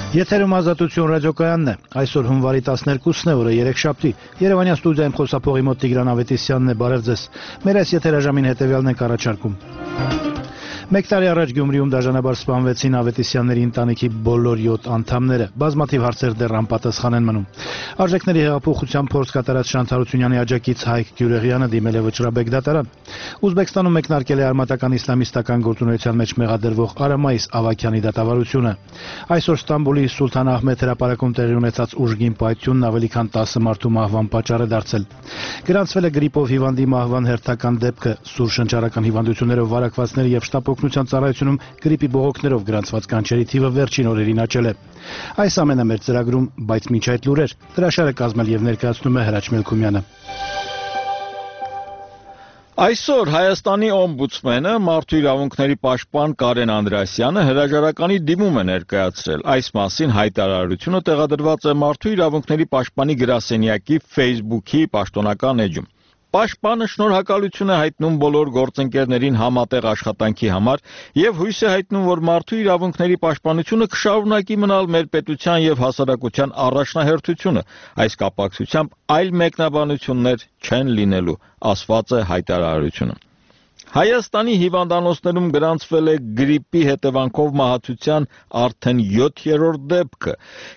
Եթերում ազատություն ռադիոկայանն է, այսօր հունվարի 12-ն է, օրը երեքշաբթի, Երևանյան ստուդիայում խոսափողի մոտ Տիգրան Ավետիսյանն է, բարև ձեզ, մեր այս եթերաժամին հետևյալն ենք առաջարկում։ Մեկ տարի առաջ Գյումրիում դաժանաբար սպանվեցին Ավետիսյանների ընտանիքի բոլոր 7 անդամները, բազմաթիվ հարցեր դեռ անպատասխան են մնում։ Արժեքների հեղափոխության փորձ կատարած Շանթ Հարությունյանի աջակից Հայկ Գյուրեղյանը դիմել է Վճռաբեկ դատարան։ Ուզբեկստանում մեկնարկել է արմատական իսլամիստական գործունեության մեջ մեղադրվող Արամայիս Ավագյանի դատավարությունը։ Այսօր Ստամբուլի Սուլթան Ահմեդ հրապարակում տեղի ունեցած ուժգին պայթյունն ավելի քան 10 մարդու մահվան պատճառ է դարձել։ Գրանցվել է գրիպով հիվանդի մահվան հերթական դեպքը, սուր շնչառական հիվանդություններով վարակվածների եւ շտապօգնության ծառայությունում գրիպի բողոքներով գրանցված կանչերի թիվը վերջին օրերին աճել է։ Այս ամենը մեր ծրագրում, բայց մինչ այդ լուրեր, հրաշալը կազմել եւ ներկայացնում է Հրաչ Մելքումյանը։ Այսօր Հայաստանի օմբուդսմենը մարդու իրավունքների պաշտպան Կարեն Անդրեասյանը հրաժարականի դիմում է ներկայացրել։ Այս մասին հայտարարությունը տեղադրված է մարդու իրավունքների պաշտպանի գրասենյակի Facebook-ի պաշտոնական էջում։ Պաշտպանը շնորհակալություն է հայտնում բոլոր գործընկերներին համատեղ աշխատանքի համար եւ հույս է հայտնում, որ մարդու իրավունքների պաշտպանությունը կշարունակի մնալ մեր պետության եւ հասարակության առաջնահերթությունը։ Այս կապակցությամբ այլ մեկնաբանություններ չեն լինելու, ասված է հայտարարությունում։ Հայաստանի հիվանդանոցներում գրանցվել է գրիպի հետևանքով մահացության արդեն 7-րդ դեպքը։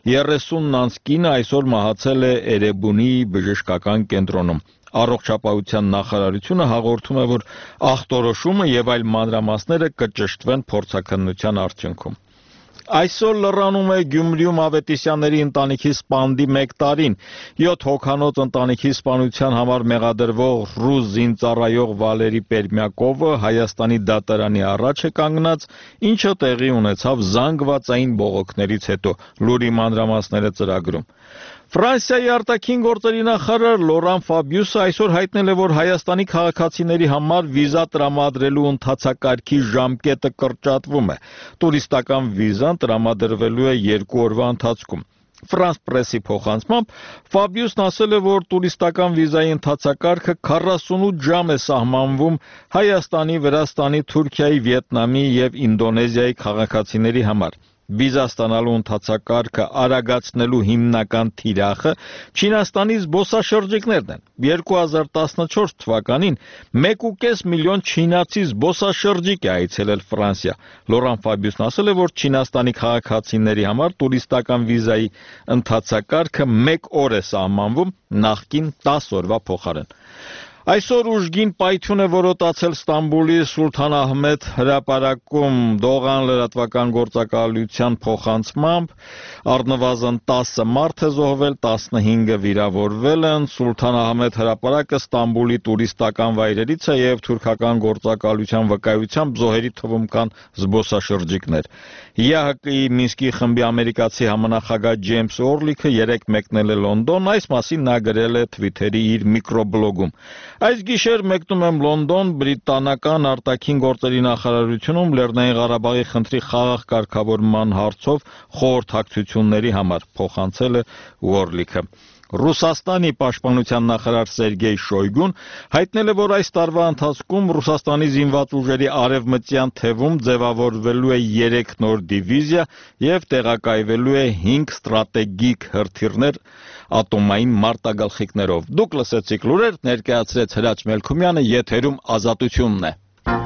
30 անց կինը այսօր մահացել է Էրեբունի բժշկական կենտրոնում։ Առողջապահության նախարարությունը հաղորդում է, որ ախտորոշումը եւ այլ մանրամասները կճշտվեն փորձաքննության արդյունքում։ Այսօր լռանում է Գյումրիում Ավետիսյանների ընտանիքի սպանդի 1 տարին։ 7 հոգանոց ընտանիքի սպանության համար մեղադրվող ռուս զինծառայող Վալերի Պերմյակովը Հայաստանի դատարանի առաջ է կանգնած, ինչը տեղի ունեցավ զանգվածային բողոքներից հետո։ Լուրի մանրամասները ծրագրում։ Ֆրանսիայի արտաքին գործերի նախարար Լորան Ֆաբիուսը այսօր հայտնել է, որ Հայաստանի քաղաքացիների համար վիզա տրամադրելու ընթացակարգի ժամկետը կրճատվում է։ Տուրիստական վիզան տրամադրվելու է 2 օրվա ընթացքում։ Ֆրանս պրեսի փոխանցմամբ Ֆաբիուսն ասել է, որ տուրիստական վիզայի ընթացակարգը 48 ժամ է սահմանվում Հայաստանի, Վրաստանի, Թուրքիայի, Վիետնամի եւ Ինդոնեզիայի քաղաքացիների համար։ Վիզա ստանալու ընթացակարգը արագացնելու հիմնական թիրախը Չինաստանի զբոսաշրջիկներն են։ 2014 թվականին 1.5 միլիոն չինացի զբոսաշրջիկ է այցելել Ֆրանսիա։ Լորան Ֆաբիուսն ասել է, որ Չինաստանի քաղաքացիների համար տուրիստական վիզայի ընթացակարգը 1 օր է սահմանվում, նախկին 10 օրվա փոխարեն։ Այսօր ուժգին պայթյուն է որոտացել Ստամբուլի Սուլթան Ահմեդ հրապարակում Դողան լրատվական գործակալության փոխանցմամբ առնվազն 10 մարդ է զոհվել, 15-ը վիրավորվել են։ Սուլթան Ահմեդ հրապարակը Ստամբուլի տուրիստական վայրերից է եւ թուրքական գործակալության վկայությամբ զոհերի թվում կան զբոսաշրջիկներ։ ԵԱՀԿ-ի Մինսկի խմբի ամերիկացի համանախագահ Ջեյմս Օրլիքը երեկ մեկնել է Լոնդոն, այս մասին նա գրել է Twitter-ի իր միկրոբլոգում։ Այս գիշեր մեկնում եմ Լոնդոն, բրիտանական արտաքին գործերի նախարարությունում Լեռնային Ղարաբաղի խնդրի խաղաղ կարգավորման հարցով խորհրդակցությունների համար, փոխանցել է Օրլիքը։ Ռուսաստանի պաշտպանության նախարար Սերգեյ Շոյգուն հայտնել է, որ այս տարվա ընթացքում Ռուսաստանի զինված ուժերի արևմտյան թևում ձևավորվելու է 3 նոր դիվիզիա եւ տեղակայվելու է 5 ստրատեգիկ հրթիռներ ատոմային մարտագլխիկներով։ Դուք լսեցիք լուրեր, ներկայացրեց Հրաչ Մելքումյանը, եթերում ազատությունն է։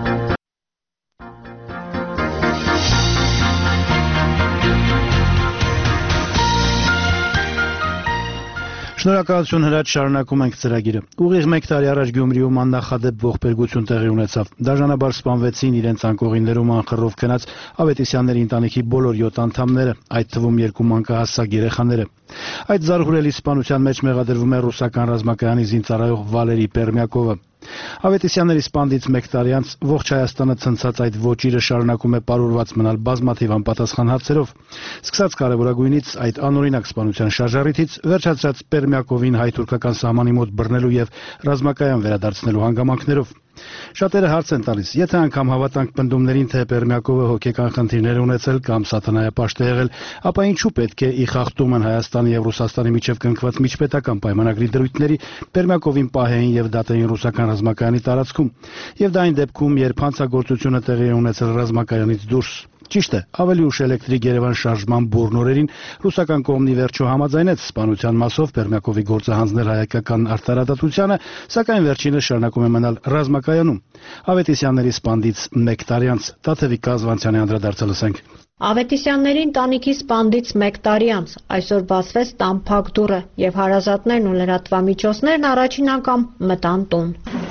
Շնորհակալություն Հրաչ, շարունակում ենք ծրագիրը։ Ուղիղ 1 տարի առաջ Գյումրիում աննախադեպ ողբերգություն տեղի ունեցավ։ Դաժանաբար սպանվեցին իրենց անկողիններում անխռով քնած Ավետիսյանների ընտանիքի բոլոր 7 անդամները, այդ թվում 2 մանկահասակ երեխաները։ Այդ զարհուրելի սպանության մեջ մեղադրվում է ռուսական ռազմակայանի զինծառայող Վալերի Պերմյակովը։ Ավետիսյանների սպանդից 1 տարի անց ողջ Հայաստանը ցնցած այդ ոճիրը շարունակում է պարուրված մնալ բազմաթիվ անպատասխան հարցերով։ Սկսած կարևորագույնից այդ անօրինակ սպանության շարժառիթից վերջացրած Պերմյակովին հայ-թուրքական սահմանի մոտ բռնելու եւ ռազմակայան վերադարձնելու հանգամանքներով։ Շատերը հարց են տալիս, եթե անգամ հավատանք պնդումներին, թե Պերմյակովը հոգեկան խնդիրներ ունեցել կամ սատանայապաշտ է եղել, ապա ինչու պետք է ի խախտումն Հայաստանի եւ Ռուսաստանի միջև կնքված միջպետական պայմանագրի դրույթների Պերմյակովին պահեին եւ դատեին ռուսական ռազմակայանի տարածքում, եւ դա այն դեպքում, երբ հանցագործությունը տեղի է ունեցել ռազմակայանից դուրս։ Ճիշտ է, ավելի ուշ էլեկտրիկ Երևան շարժման բուռն օրերին ռուսական կողմն ի վերջո համաձայնեց սպանության մասով Պերմյակովի գործը հանձնել հայկական արտարադատությանը, սակայն վերջինս շարունակում է մնալ ռազմակայանում։ Ավետիսյանների սպանդից 1 տարի անց Տաթևիկ Կազվանցյանի անդրադարձը լսենք։ Ավետիսյանների ընտանիքի սպանդից 1 տարի անց այսօր բացվեց տան փակ դուռը եւ հարազատներն ու լրատվամիջոցներն առաջին անգամ մտան տուն։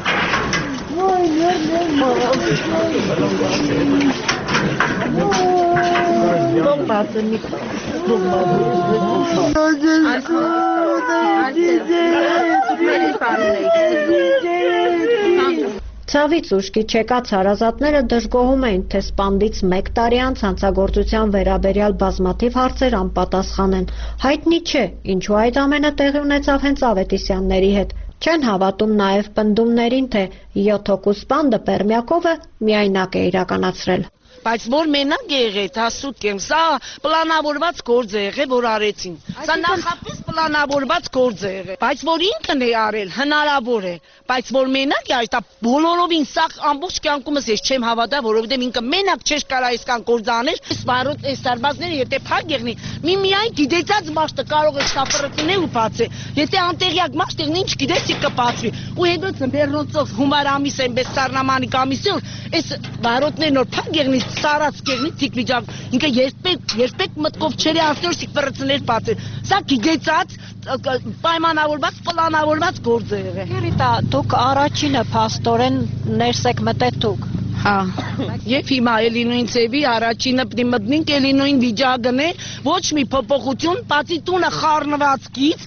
Ցավից ուշքի չեկած հարազատները դժգոհում էին, թե սպանդից 1 տարի անց հանցագործության վերաբերյալ բազմաթիվ հարցեր անպատասխան են։ Հայտնի չէ, ինչու այդ ամենը տեղի ունեցավ հենց Ավետիսյանների հետ։ Չեն հավատում նաև պնդումներին, թե 7 հոգու սպանդը Պերմյակովը միայնակ է իրականացրել։ Բայց որ մենակ է եղել, դա սուտ եմ, սա պլանավորված գործ է եղել, որ արեցին։ Սա նախապես պլանավորված գործ է եղել, բայց որ ինքն է արել, հնարավոր է, բայց որ մենակ է, դա բոլորովին սա ամբողջ կյանքումս ես չեմ հավատա, որովհետև ինքը մենակ չէր կարող այսքան գործ անել, վարոդ այս սարբազները եթե փակ եղնի, միայն գիտեցած մարդը կարող է շտապրտնել ու բացել։ Եթե անտեղյակ մարդ եղնի, ինչ գիտեցի կբացվի։ Ու հետո ծմբերնոցով հունվար ամիս այնպես սառնամանիկ ամիսով, այս վարոտներն որ փակ եղնի սարած կեղնի թիկվիճակ, ինքը երբեք մտքով չերի ասնոր սիկվրծներ բացել։ Սա գիտեցած, պայմանավորված, պլանավորված գործ է եղել։ Հերիտա, դուք առաջինը փաստորեն ներս եք մտել դուք։ Հա, եւ հիմա էլի նույն ծեվի առաջինը պիտի մտնենք էլի նույն վիճակն է, ոչ մի փոփոխություն, բացի տունը խառնվածքից,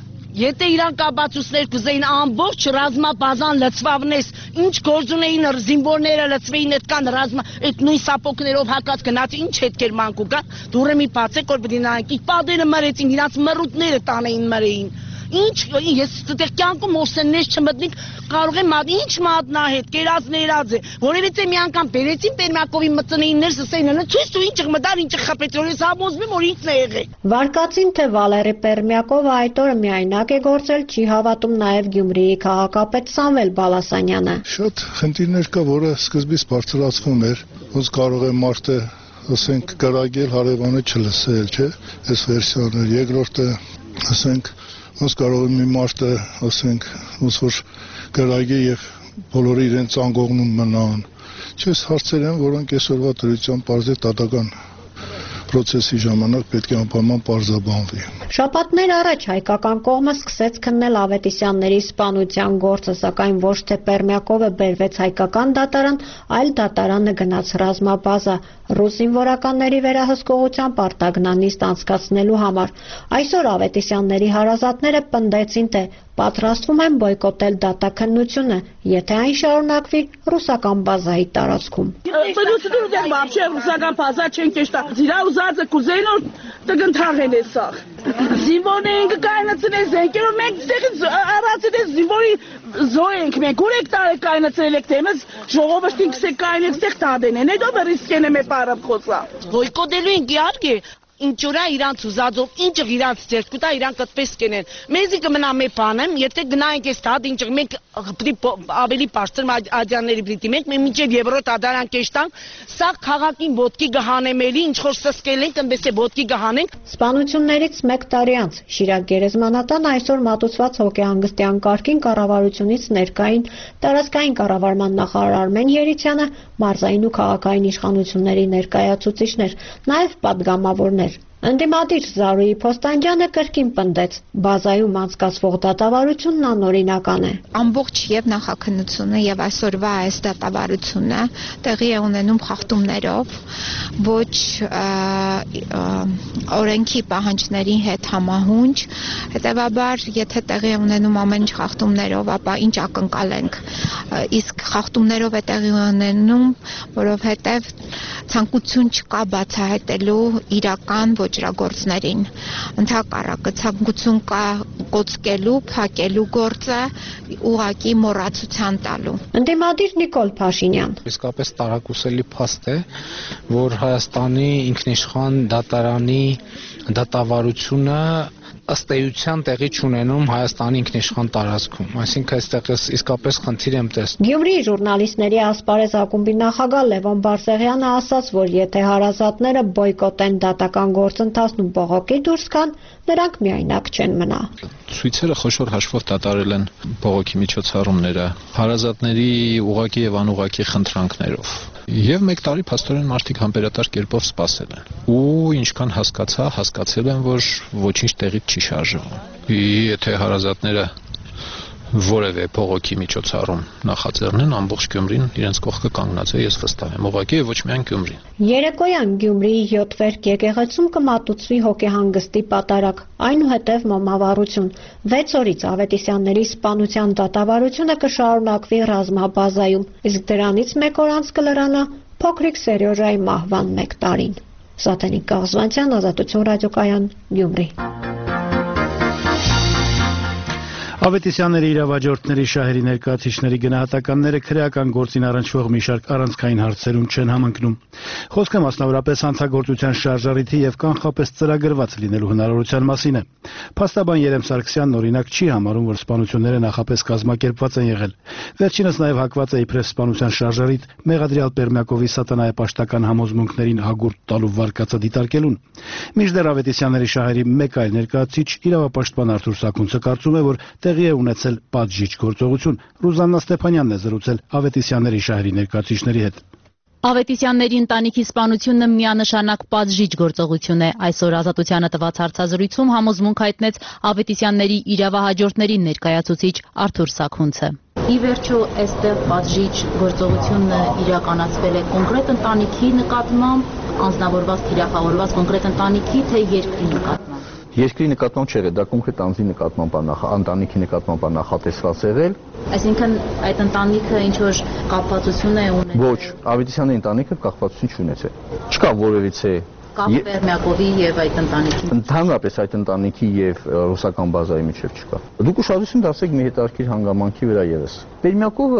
եթե իրանք կապացուցներ կուզեին ամբողջ ռազմաբազան լցվավնես, ինչ գործ ունեին զինվորները լցվեին այդքան այդ նույն սապոկներով հակած գնաց, ինչ հետքեր մանկու կան, դուրը մի բացեք, որ պիտի նայենք, իր պատերը մրեցին, իրանց մռութները տանեին մրեին։ Ինչ, ես ստեղ կյանքում ոսեններ չմտնիկ, կարող եմ ինչ մատնահետ, կերած ներած է, որևիցե մի անգամ բերեցին Պերմյակովի մծնեին ներս ասեին, ցույց տու ինչը մտար, ինչը խփեց, որ ես համոզվում որ ինքն է եղել։ Վարկածին թե Վալերի Պերմյակովը այդ օրը միայնակ է գործել, չի հավատում նաև Գյումրիի քաղաքապետ Սամվել Բալասանյանը։ Շատ խնդիրներ կա, որը սկզբից բարձրացվում էր, ոնց կարող է մարդը, ասենք, կրակել, հարևանը չլսել, չէ՞, այս վերսիաները, երկրորդը, ասենք, ոնց կարող է մի մարդը, ասենք, ոնց որ կրակի եւ բոլորը իրենց անգողնում մնան։ Չես հարցեր են, որոնք այսօրվա դրությամբ բարձր դատական process-ի ժամանակ պետք է անպայման պարզաբանվի։ Շաբաթներ առաջ հայկական կողմը սկսեց քննել Ավետիսյանների սպանության գործը, սակայն ոչ թե Պերմյակովը բերվեց հայկական դատարան, այլ դատարանը գնաց ռազմաբազա ռուս զինվորականների վերահսկողությամբ արտագնանիստ անցկացնելու համար։ Այսօր Ավետիսյանների հարազատները պնդեցին, թե պատրաստվում են բոյկոտել դատաքննությունը, եթե այն շարունակվի ռուսական բազայի տարածքում։ Ռուսական բազա չեն կեշտա, զիրա ուզածը կուզեին որ տգնթաղեն է սա։ Զինվորներին կկայնացնեն զենքերով, մենք ստեղից առացել զինվորի զոհ ենք մենք, ուրեք տարեք կայնացրել եք թեմս, ժողովրդին կսեք կայնեք ստեղ տադեն են, հետո բրիսկեն եմ է պարապ խոսա։ Բոյկոտելու ենք իհարկե, ինչ ուրա իրանց ուզածով, ինչը իրանց ձեռք կտա, իրանք այդպես կենեն։ Մեզի կմնա մի բան եմ, եթե գնայինք այս հատ, ինչը մենք ավելի բարձր ադյանների պիտի մենք մինչև եվրո դատարան կեշտանք, սա քաղաքին ոտքի գահանեմ էլի, ինչ որ սսկել ենք, այնպես է ոտքի գահանենք։ Սպանություններից 1 տարի անց Շիրակ գերեզմանատան այսօր մատուցված հոգեհանգստյան կարգին կառավարությունից ներկային տարածքային կառավարման նախարար Արմեն Երիցյանը, մարզային ու քաղաքային իշխանությունների ներկայացուցիչներ, նաև պատգամավորներ։ Ընդդիմադիր Զարուհի Փոստանջյանը կրկին պնդեց, բազայում անցկացվող դատավարությունն անօրինական է։ Ամբողջ եւ նախաքննությունը եւ այսօրվա այս դատավարությունը տեղի է ունենում խախտումներով, ոչ օրենքի պահանջների հետ համահունչ, հետեւաբար եթե տեղի է ունենում ամեն ինչ խախտումներով, ապա ինչ ակնկալենք։ Իսկ խախտումներով է տեղի ունենում, որովհետեւ ցանկություն չկա բացահայտելու իրական ոճրագործներին։ Ընդհակառակը ցանկություն կա կոծկելու, փակելու գործը ուղղակի մոռացության տալու։ Ընդդիմադիր Նիկոլ Փաշինյան։ Իսկապես տարակուսելի փաստ է, որ Հայաստանի ինքնիշխան դատարանի դատավարությունը ըստ էության տեղի չունենում Հայաստանի ինքնիշխան տարածքում, այսինքն այստեղ իսկապես խնդիր եմ տեսնում։ Գյումրիի ժուրնալիստների ասպարեզ ակումբի նախագահ Լևոն Բարսեղյանը ասաց, որ եթե հարազատները բոյկոտեն դատական գործընթացն ու բողոքի դուրս գան, նրանք միայնակ չեն մնա։ Ցույցերը խոշոր հաշվով դատարել են բողոքի միջոցառումները, հարազատների ուղղակի եւ անուղղակի խնդրանքներով։ Եվ մեկ տարի փաստորեն մարդիկ համբերատար կերպով սպասել են։ Ու ինչքան հասկացել են, որ ոչինչ տեղից չի շարժվում։ Եթե հարազատները որևէ բողոքի միջոցառում նախաձեռնեն, ամբողջ Գյումրին իրենց կողքը կանգնած է, ես վստահ եմ, ուղղակի ոչ միայն Գյումրին։ Երեկոյան Գյումրիի 7 վերք եկեղեցում կմատուցվի հոգեհանգստի պատարագ, այնուհետև մոմավառություն։ 6 օրից Ավետիսյանների սպանության դատավարությունը կշարունակվի ռազմաբազայում, իսկ դրանից մեկ օր անց կլրանա փոքրիկ Սերյոժայի մահվան 1 տարին։ Սաթենիկ Կաղզվանցյան, Ազատություն ռադիոկայան, Գյումրի։ Ավետիսյանների իրավաճորտների շահերի ներկայացուցիչների գնահատականները քրեական գործին առնչվող մի շարք առանցքային հարցերում չեն համընկնում։ Խոսքը մասնավորապես հանցագործության շարժառիթի եւ կանխապես ծրագրված լինելու հնարավորության մասին է։ Փաստաբան Երեմ Սարգսյանն օրինակ չի համարում, որ սպանությունները նախապես կազմակերպված են եղել։ Վերջինս նաեւ հակված է իբրև սպանության շարժառիթ Մեղադրյալ Պերմյակովի սատանայապաշտական համոզմունքներին հագուրտ տալու վարկածը դիտարկելուն։ Մինչդեռ Ավետիսյանների շահերի մեկ այլ ներկայացուցիչ իրավապաշտպան Արթուր Սաքունցը կարծում է, որ տեղի է ունեցել պատժիչ գործողություն։ Ռուզաննա Ստեփանյանն է զրուցել Ավետիսյանների շահերի ներկայացուցիչների հետ։ Ավետիսյանների ընտանիքի սպանությունը միանշանակ պատժիչ գործողություն է։ Այսօր Ազատությանը տված հարցազրույցում համոզմունք հայտնեց Ավետիսյանների իրավահաջորդների ներկայացուցիչ Արթուր Սաքունցը։ Ի վերջո, այստեղ պատժիչ գործողությունը իրականացվել է կոնկրետ ընտանիքի նկատմամբ, անձնավորված թիրախավորված կոնկրետ ընտանիքի, թե երկրի նկատմամբ։ Երկրի նկատմամբ չէ, դա կոնկրետ անձի նկատմամբ ընտանիքի նկատմամբ նախատեսված եղել։ Այսինքն այդ ընտանիքը ինչ որ կապվածություն է ունեցել։ Ոչ, Ավետիսյանի ընտանիքը կապվածություն չունեցել։ Չկա որևիցե կապ Պերմյակովի եւ այդ ընտանիքի։ Ընդհանրապես այդ ընտանիքի եւ ռուսական բազայի միջև չկա։ Դուք ուշադրություն դարձեք մի հետաքրքիր հանգամանքի վրա եւս։ Պերմյակովը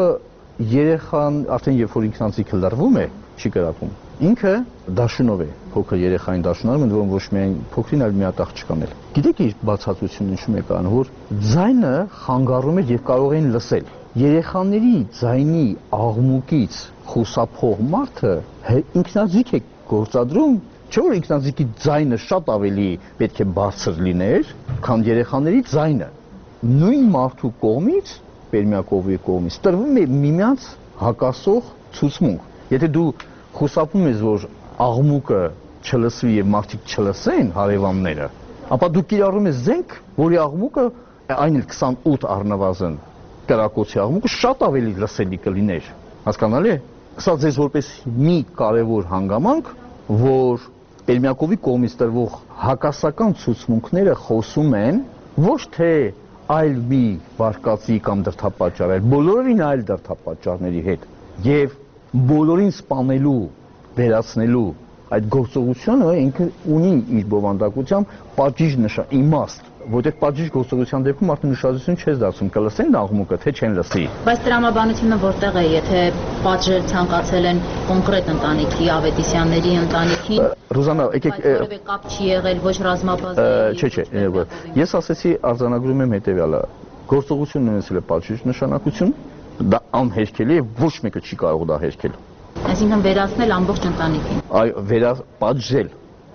երեխան արդեն երբ որ ինքնանձիկը լրվում է, չի կրակում։ Ինքը դաշունով է, փոքր երեխային դաշունարում են, որոնք ոչ միայն փոքրին, այլ մի հատ աղջկան էլ։ Գիտեք իր բացատրությունն ինչու՞մ է կան, որ ձայնը խանգարում էր եւ կարող էին լսել։ Երեխաների ձայնի աղմուկից խուսափող մարդը ինքնաձիգ է գործադրում, չէ՞ որ ինքնաձիգի ձայնը շատ ավելի պետք է բարձր լիներ, քան երեխաների ձայնը։ Նույն մարդու կողմից, Պերմյակովի կողմից, տրվում է միմյանց հակասող ցուցմունք։ Եթե դու խուսափում ես, որ աղմուկը չլսվի եւ մարդիկ չլսեն հարևանները, ապա դու կիրառում ես զենք, որի աղմուկը այն էլ 28 առնվազն կրակոցի աղմուկը շատ ավելի լսելի կլիներ։ Հասկանալի է։ Սա ձեզ որպես մի կարևոր հանգամանք, որ Պերմյակովի կողմից տրվող հակասական ցուցմունքները խոսում են ոչ թե այլ մի վարկածի կամ դրդապատճառ, այլ բոլորովին այլ դրդապատճառների հետ եւ բոլորին սպանելու, վերացնելու այդ գործողությունը ինքը ունի իր բովանդակությամբ պատժիչ իմաստ, որտեղ պատժիչ գործողության դեպքում արդեն ուշադրություն չես դարձնում, կլսեն աղմուկը, թե չեն լսի։ Բայց տրամաբանությունը որտեղ է, եթե պատժել ցանկացել են կոնկրետ ընտանիքի, Ավետիսյանների ընտանիքին, Ռուզաննա, եկեք որևէ կապ չի եղել ոչ ռազմաբազայի։ Չէ, ես ասեցի արձանագրում եմ հետեւյալը, գործողությունն ունեցել է պատժիչ նշանակություն, դա անհերքելի է, ոչ մեկը չի կարող դա հերքել։ Այսինքն վերացնել ամբողջ ընտանիքին։ Այո, պատժել։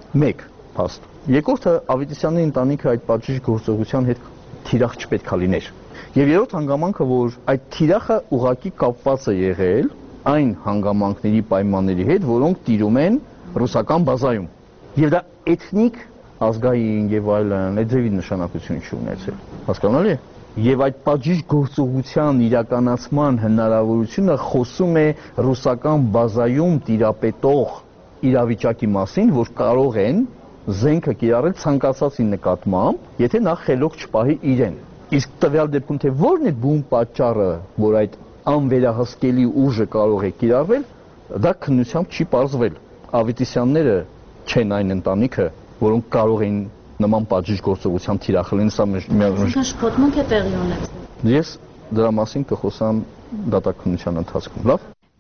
1 փաստ։ Երկրորդը Ավետիսյանի ընտանիքը այդ պատժիչ գործողության հետ թիրախ չպետք է լիներ։ Եվ երրորդ հանգամանքը, որ այդ թիրախը ուղղակի կապված է եղել այն հանգամանքների պայմանների հետ, որոնք տիրում են ռուսական բազայում։ Եվ դա էթնիկ, ազգային եւ այլն, այդ ձևի նշանակություն չի ունեցել։ Հասկանալի է։ Եվ այդ պատժիչ գործողության իրականացման հնարավորությունը խոսում է ռուսական բազայում տիրապետող իրավիճակի մասին, որ կարող են զենքը կիրառել ցանկացածի նկատմամբ, եթե նա խելոք չպահի իրեն։ Իսկ տվյալ դեպքում թե որն է բուն պատճառը, որ այդ անվերահսկելի ուժը կարող է կիրառվել, դա քննությամբ չի պարզվել։ Ավետիսյանները չեն այն ընտանիքը, որոնք կարող են նման պատժիչ գործողության թիրախել են, սա Այսինքն շփոթմունք է տեղի ունեցել։ Ես դրա մասին կխոսամ դատաքննության ընթացքում, լավ։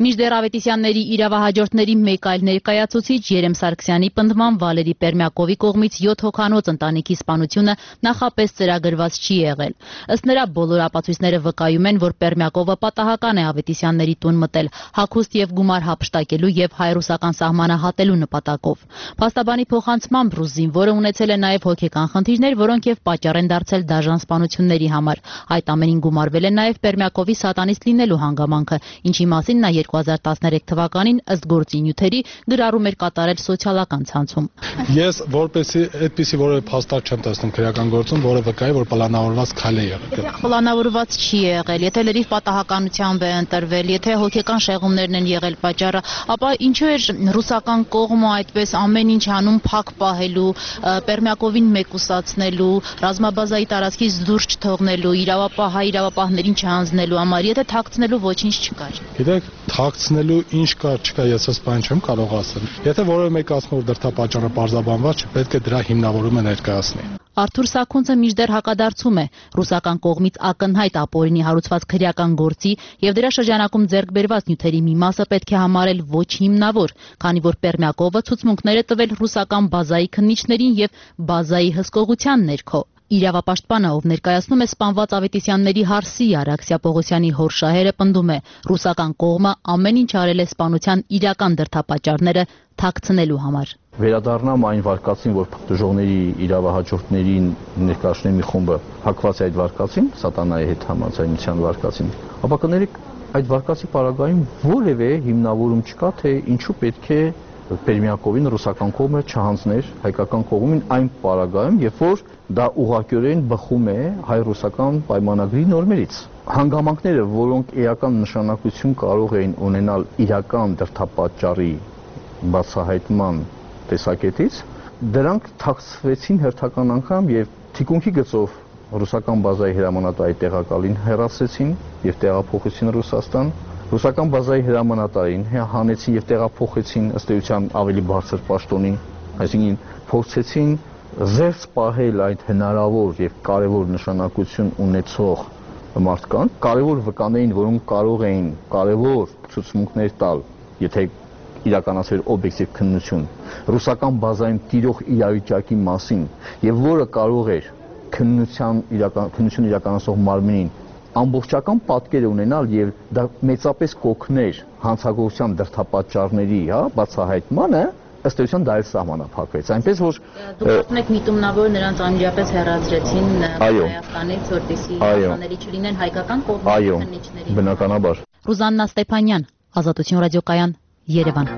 Մինչդեռ Ավետիսյանների իրավահաջորդների մեկ այլ ներկայացուցիչ Երեմ Սարգսյանի պնդման Վալերի Պերմյակովի կողմից 7 հոգանոց ընտանիքի սպանությունը նախապես ծրագրված չի եղել։ Ըստ նրա բոլոր ապացույցները վկայում են, որ Պերմյակովը պատահական է Ավետիսյանների տուն մտել հագուստ եւ գումար հափշտակելու եւ հայ-ռուսական սահմանը հատելու նպատակով։ Փաստաբանի փոխանցմամբ ռուս զինվորը ունեցել է նաեւ հոգեկան խնդիրներ, որոնք եւ պատճառ են դարձել դաժան սպանությունների համար։ Այդ ամենին գումարվել է նաեւ Պերմյակովի սատանիստ լինելու հանգամանքը, ինչի մասին նա 2013 թվականին ըստ գործի նյութերի գրառում էր կատարել սոցիալական ցանցում։ Ես որպեսի այդպիսի որևէ փաստարկ չեմ տեսնում քրեական գործում, որը վկայի, որ պլանավորված քայլ է եղել։ Պլանավորված չի եղել, եթե լրիվ պատահականությամբ է ընտրվել, եթե հոգեկան շեղումներն են եղել պատճառը, ապա ինչու էր ռուսական կողմը այդպես ամեն ինչ անում փակ պահելու, Պերմյակովին մեկուսացնելու, ռազմաբազայի տարածքից դուրս չթողնելու, հայ իրավապահներին չհանձնելու համար, եթե թաքցնելու ոչինչ չկար։ Գիտեք, թաքցնելու ինչ կար, չկա, ես այս բան չեմ կարող ասել։ Եթե որևէ մեկ ասում որ դրդապատճառը պարզաբանված չէ, պետք է դրա հիմնավորումը ներկայացնի։ Արթուր Սաքունցը մինչդեռ հակադարձում է ռուսական կողմից ակնհայտ ապօրինի հարուցված քրեական գործի եւ դրա շրջանակում ձեռք բերված նյութերի մի մասը պետք է համարել ոչ հիմնավոր, քանի որ Պերմյակովը ցուցմունքներ է տվել ռուսական բազայի քննիչներին եւ բազայի հսկողության ներքո։ Իրավապաշտպանը, ով ներկայացնում է սպանված Ավետիսյանների հարսի Արաքսիա Պողոսյանի հոր շահերը, պնդում է ռուսական կողմը ամեն ինչ արել է սպանության իրական դրդապատճառները թաքցնելու համար։ Վերադառնամ այն վարկածին, որ դժողների իրավահաջորդներին ներկայացնի մի խումբը հակված է այդ վարկածին, սատանայի հետ համաձայնության վարկածին, ապա կներեք այդ վարկածի պարագայում որևէ հիմնավորում չկա, թե ինչու պետք է Պերմյակովին ռուսական կողմը չհանձներ հայկական կողմին այն պարագայում, երբ որ դա ուղղակիորեն բխում է հայ-ռուսական պայմանագրի նորմերից։ Հանգամանքները, որոնք էական նշանակություն կարող էին ունենալ իրական դրդապատճառի բացահայտման տեսակետից, դրանք թաքցվեցին հերթական անգամ եւ թիկունքի գծով ռուսական բազայի հրամանատարի տեղակալին հեռացրեցին եւ տեղափոխեցին Ռուսաստան։ Ռուսական բազայի հրամանատարին հանեցին եւ տեղափոխեցին ըստ էության ավելի բարձր պաշտոնի, այսինքն փորձեցին զերծ պահել այդ հնարավոր եւ կարեւոր նշանակություն ունեցող մարդկանց, կարեւոր վկաներին, որոնք կարող էին կարեւոր ցուցմունքներ տալ, եթե իրականացվեր օբյեկտիվ քննություն ռուսական բազայում տիրող իրավիճակի մասին եւ որը կարող էր քննություն իրականացող մարմնին ամբողջական պատկեր ունենալ եւ դա մեծապես կօգներ հանցագործության դրդապատճառների, բացահայտմանը, ըստ էության դա էլ սահմանափակվեց, այնպես որ դուք միտումնավոր նրանց անմիջապես հեռացրեցին Հայաստանից, որպեսզի հասանելի չլինեն հայկական կողմի քննիչներին։ Այո, բնականաբար։ Ռուզաննա Ստեփանյան, Ազատություն ռադիոկայան, Երևան։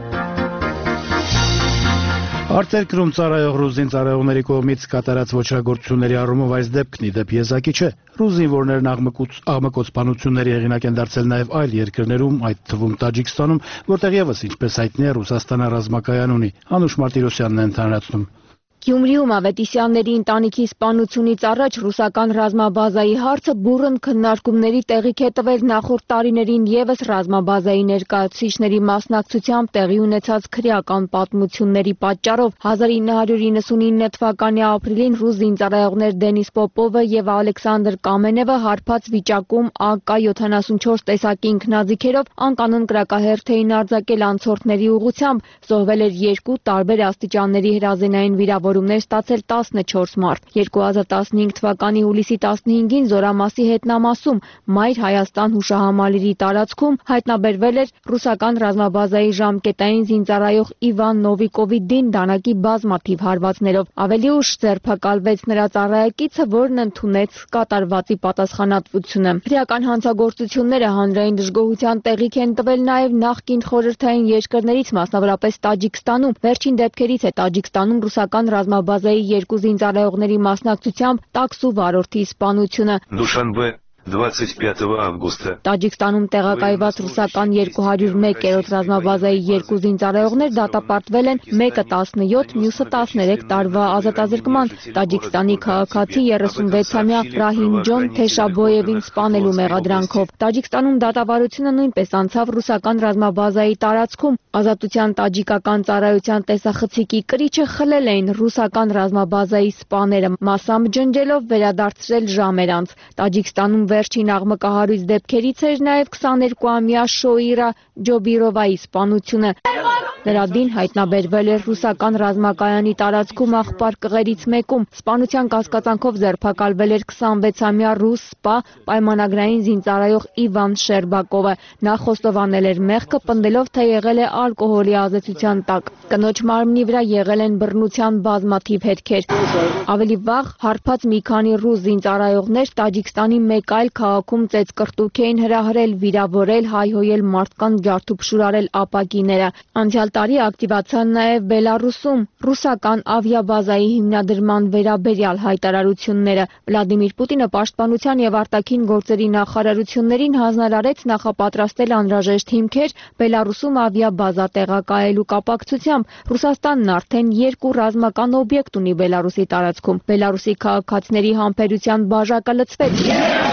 Արտերկրում ծառայող ռուս զինծառայողների կողմից կատարած ոչրագործությունների առումով այս դեպքն ի դեպ եզակի չէ։ Ռուս զինվորներն աղմկոտ սպանությունների հեղինակ են դարձել նաև այլ երկրներում, այդ թվում Տաջիկստանում, որտեղ եւս ինչպես հայտնի է Ռուսաստանը ռազմակայան ունի։ Անուշ Մարտիրոսյանն է ընդհանրացնում։ Գյումրիում Ավետիսյանների ընտանիքի սպանությունից առաջ ռուսական ռազմաբազայի հարցը բուռն քննարկումների տեղիք է տվել նախորդ տարիներին եւս ռազմաբազայի ներկայացուցիչների մասնակցությամբ տեղի ունեցած քրեական պատմությունների պատճառով 1999 թվականի ապրիլին ռուս զինծառայողներ Դենիս Պոպովը եւ Ալեքսանդր Կամենևը հարբած վիճակում AK-74 տեսակի ինքնաձիգերով անկանոն կրակահերթ էին արձակել անցորդների ուղղությամբ, զոհվել էր 2 տարբեր աստիճանների հրազենային վիրավորումներ ստացել 14 մարդ։ 2015 թվականի հուլիսի 15-ին Զորամասի հետնամասում Մայր Հայաստան հուշահամալիրի տարածքում հայտնաբերվել էր ռուսական ռազմաբազայի ժամկետային զինծառայող Իվան Նովիկովի դին դանակի բազմաթիվ հարվածներով։ Ավելի ուշ ձերբակալվեց նրա ծառայեկիցը, որն ընդունեց կատարվածի պատասխանատվությունը։ Քրեական հանցագործությունները հանրային դժգոհության տեղիք են տվել նաև նախկին խորհրդային երկրներից, մասնավորապես Տաջիկստանում։ Վերջին դեպքերից է Տաջիկստանում ռուսական ռազմաբազայի 2 զինծառայողների մասնակցությամբ տաքսու վարորդի սպանությունը։ Դուշանբե 25 августа Տաջիկստանում տեղակայված ռուսական 201-րդ ռազմաբազայի 2 զինծառայողներ դատապարտվել են, մեկը 17, մյուսը 13 տարվա ազատազրկման։ Տաջիկստանի քաղաքացի 36-ամյա Ռահիմ Ջոն Թեշաբոևին սպանելու մեղադրանքով։ Տաջիկստանում դատավարությունը նույնպես անցավ ռուսական ռազմաբազայի տարածքում։ Ազատության տաջիկական ծառայության տեսախցիկի կրիչը խլել էին ռուսական ռազմաբազայի սպաները, մասամբ ջնջելով վերադարձրել ժամեր անց։ Տաջիկստանում վերջին աղմկահարույց դեպքերից էր նաև 22-ամյա Շոիրա Ջոբիրովայի սպանությունը։ Նրա դին հայտնաբերվել էր ռուսական ռազմակայանի տարածքում աղբար կղերից մեկում։ Սպանության կասկածանքով ձերբակալվել էր 26-ամյա ռուս սպա պայմանագրային զինծառայող Իվան Շերբակովը։ Նա խոստովանել էր մեղքը, պնդելով, թե եղել է ալկոհոլի ազդեցության տակ։ Կնոջ մարմնի վրա եղել են բռնության բազմաթիվ հետքեր։ Ավելի վաղ հարբած մի քանի ռուս զինծառայողներ Տաջիկստանի մեկ այլ քաղաքում ծեծկռտուք էին հրահրել, վիրավորել, հայհոյել մարդկանց, ջարդուփշուրարել ապակիները։ Անցյալ տարի ակտիվացան նաև Բելարուսում ռուսական ավիաբազայի հիմնադրման վերաբերյալ հայտարարությունները։ Վլադիմիր Պուտինը պաշտպանության եւ արտաքին գործերի նախարարություններին հանձնարարեց նախապատրաստել անհրաժեշտ հիմքեր Բելարուսում ավիաբազա տեղակայելու կապակցությամբ։ Ռուսաստանն արդեն 2 ռազմական օբյեկտ ունի Բելարուսի տարածքում։ Բելարուսի քաղաքացիների համբերության բաժակը լցվեց։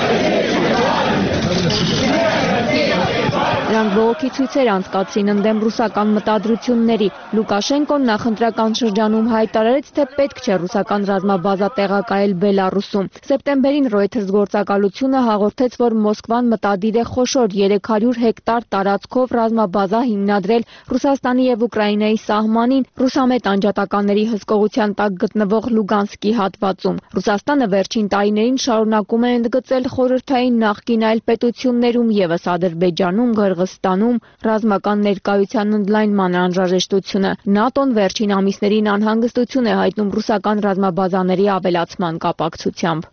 Նրանք բողոքի ցույցեր անցկացրին ընդդեմ ռուսական մտադրությունների։ Լուկաշենկոն նախընտրական շրջանում հայտարարեց, թե պետք չէ ռուսական ռազմաբազա տեղակայել Բելարուսում։ Սեպտեմբերին Reuters գործակալությունը հաղորդեց, որ Մոսկվան մտադիր է խոշոր 300 հեկտար տարածքով ռազմաբազա հիմնադրել Ռուսաստանի եւ Ուկրաինայի սահմանին ռուսամետ անջատականների հսկողության տակ գտնվող Լուգանսկի հատվածում։ Ռուսաստանը վերջին տարիներին շարունակում է ընդգծել խորհրդային նախկին այլ պետություններում եւս Ադրբեջանում, Կырգызստանում ռազմական ներկայության ընդլայնման անհրաժեշտությունը։ ՆԱՏՕ-ն վերջին ամիսներին անհանգստություն է հայտնում ռուսական ռազմաբազաների ավելացման կապակցությամբ։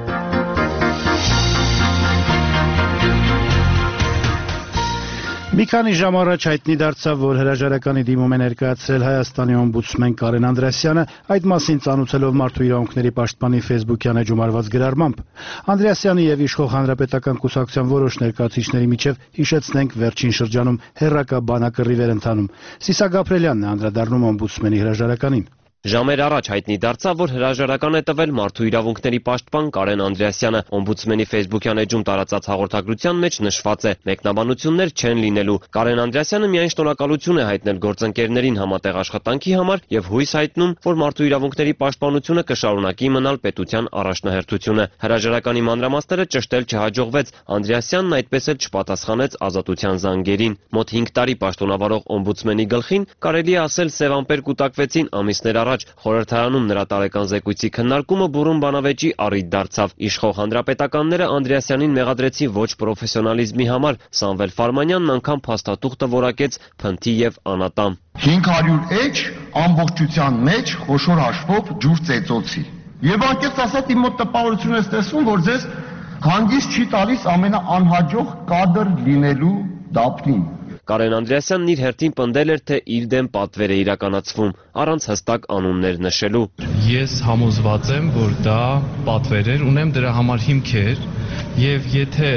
Մի քանի ժամ առաջ հայտնի դարձավ, որ հրաժարականի դիմում է ներկայացրել Հայաստանի օմբուդսմեն Կարեն Անդրեասյանը, այդ մասին ծանոթելով Մարդու իրավունքների պաշտպանի Facebook-յան էջում արված գրառմամբ։ Անդրեասյանի եւ իշխող հանրապետական կուսակցության որոշ ներկայացուցիչների միջև հիշեցնենք վերջին շրջանում հերրակա բանակռիվ էր ընթանում։ Սիսա Գաբրելյանն է անդրադառնում օմբուդսմենի հրաժարականին։ Ժամեր առաջ հայտնի դարձավ, որ հրաժարական է տվել Մարդու իրավունքների պաշտպան Կարեն Անդրեասյանը։ Օմբուդսմենի Facebook-յան էջում տարածած հաղորդագրության մեջ նշված է. մեկնաբանություններ չեն լինելու։ Կարեն Անդրեասյանը միայն շնորհակալություն է հայտնել գործընկերներին համատեղ աշխատանքի համար եւ հույս հայտնում, որ Մարդու իրավունքների պաշտպանությունը կշարունակի մնալ պետության առաջնահերթությունը։ Հրաժարականի մանրամասները ճշտել չհաջողվեց։ Անդրեասյանն այդպես էլ չպատասխանեց ազատության զանգերին։ Մոտ 5 տարի պաշտոնավարող օմբուդսմենի գլխին կարելի է ասել սև ամպեր կուտակվեցին ամիսներ առաջ խորհրդարանում նրա տարեկան զեկույցի քննարկումը բուրում բանավեճի առիթ դարձավ։ Իշխող հանրապետականները Անդրեասյանին մեղադրեցին ոչ պրոֆեսիոնալիզմի համար։ Սամվել Ֆարմանյանն անգամ փաստաթուղթը որակեց փնթի եւ անատամ։ 500 էջ ամբողջության մեջ խոշոր հաշվով ջուր ծեծոցի։ Եվ անկեղծ ասած իմ մոտ տպավորություն է ստեղծվում, որ ձեզ հանգիստ չի տալիս ամենաանհաջող կադր լինելու դափնին։ Կարեն Անդրեասյանն իր հերթին պնդել էր, թե իր դեմ պատվեր է իրականացվում, առանց հստակ անուններ նշելու։ Ես համոզված եմ, որ դա պատվեր էր, ունեմ դրա համար հիմքեր, եւ եթե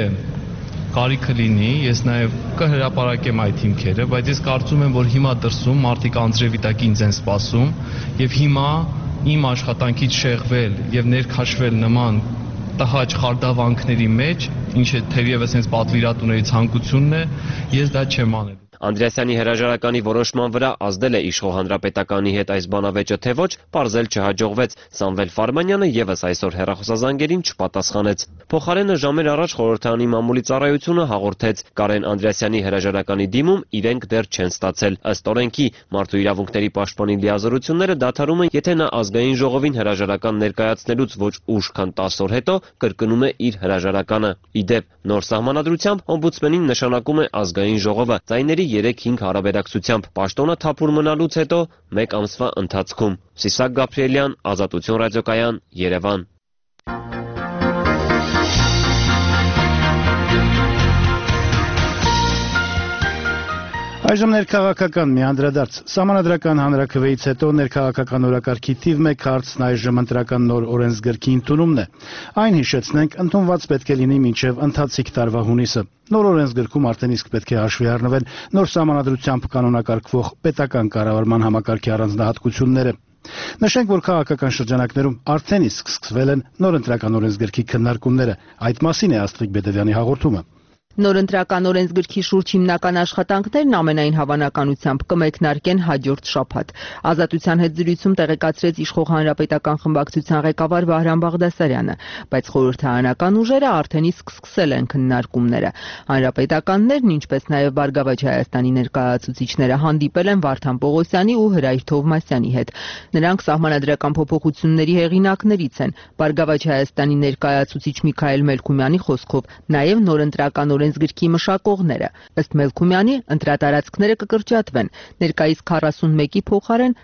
կարիքը լինի, ես նաև կհրապարակեմ այդ հիմքերը, բայց ես կարծում եմ, որ հիմա դրսում մարդիկ անձրևի տակ ինձ են սպասում, եւ հիմա իմ աշխատանքից շեղվել եւ ներքաշվել նման տհաճ խարդավանքների մեջ, ինչը թերևս հենց պատվիրատուների ցանկությունն է, ես դա չեմ անել։ Անդրեասյանի հրաժարականի որոշման վրա ազդել է իշխող հանրապետականի հետ այս բանավեճը, թե ոչ, պարզել չհաջողվեց։ Սամվել Ֆարմանյանը եւս այսօր հեռախոսազանգերին չպատասխանեց։ Փոխարենը ժամեր առաջ խորհրդարանի մամուլի ծառայությունը հաղորդեց. Կարեն Անդրեասյանի հրաժարականի դիմում իրենք դեռ չեն ստացել։ Ըստ օրենքի, Մարդու իրավունքների պաշտպանի լիազորությունները դադարում են, եթե նա ազգային ժողովին հրաժարական ներկայացնելուց ոչ ուշ, քան 10 օր հետո կրկնում է իր հրաժարականը։ Ի դեպ, նոր սահմանադրությամբ օմբուդսմենին նշանակում է ազգային ժողովը ձայների 3-5 հարաբերակցությամբ պաշտոնը թափուր մնալուց հետո 1 ամսվա ընթացքում։ Սիսակ Գաբրելյան, Ազատություն ռադիոկայան, Երևան։ Այժմ ներքաղաքական մի անդրադարձ։ Սահմանադրական հանրաքվեից հետո ներքաղաքական օրակարգի թիվ 1 հարցն այժմ ընտրական նոր օրենսգրքի ընդունումն է։ Այն հիշեցնենք, ընդունված պետք է լինի մինչև ընթացիկ տարվա հունիսը։ Նոր օրենսգրքում արդեն իսկ պետք է հաշվի առնվեն նոր սահմանադրությամբ կանոնակարգվող պետական կառավարման համակարգի առանձնահատկությունները։ Նշենք, որ քաղաքական շրջանակներում արդեն իսկ սկսվել են նոր ընտրական օրենսգրքի քննարկումները։ Այդ մասին է Աստղիկ Բեդևյանի հաղորդումը։ Նոր ընտրական օրենսգրքի շուրջ հիմնական աշխատանքներն ամենայն հավանականությամբ կմեկնարկեն հաջորդ շաբաթ։ Ազատության հետ զրույցում տեղեկացրեց իշխող հանրապետական խմբակցության ղեկավար Վահրամ Բաղդասարյանը, բայց խորհրդարանական ուժերը արդեն իսկ սկսել են քննարկումները։ Հանրապետականներն, ինչպես նաև Բարգավաճ Հայաստանի ներկայացուցիչները հանդիպել են Վարդան Պողոսյանի ու Հրայր Թովմասյանի հետ։ Նրանք սահմանադրական փոփոխությունների հեղինակներից են։ Բարգավաճ Հայաստանի ներկայացուցիչ Միքայել Մելքումյանի խոսքով նաև նոր ընտրական օրենսգրքի մշակողները։ Ըստ Մելքումյանի, ընտրատարածքները կկրճատվեն, ներկայիս 41-ի փոխարեն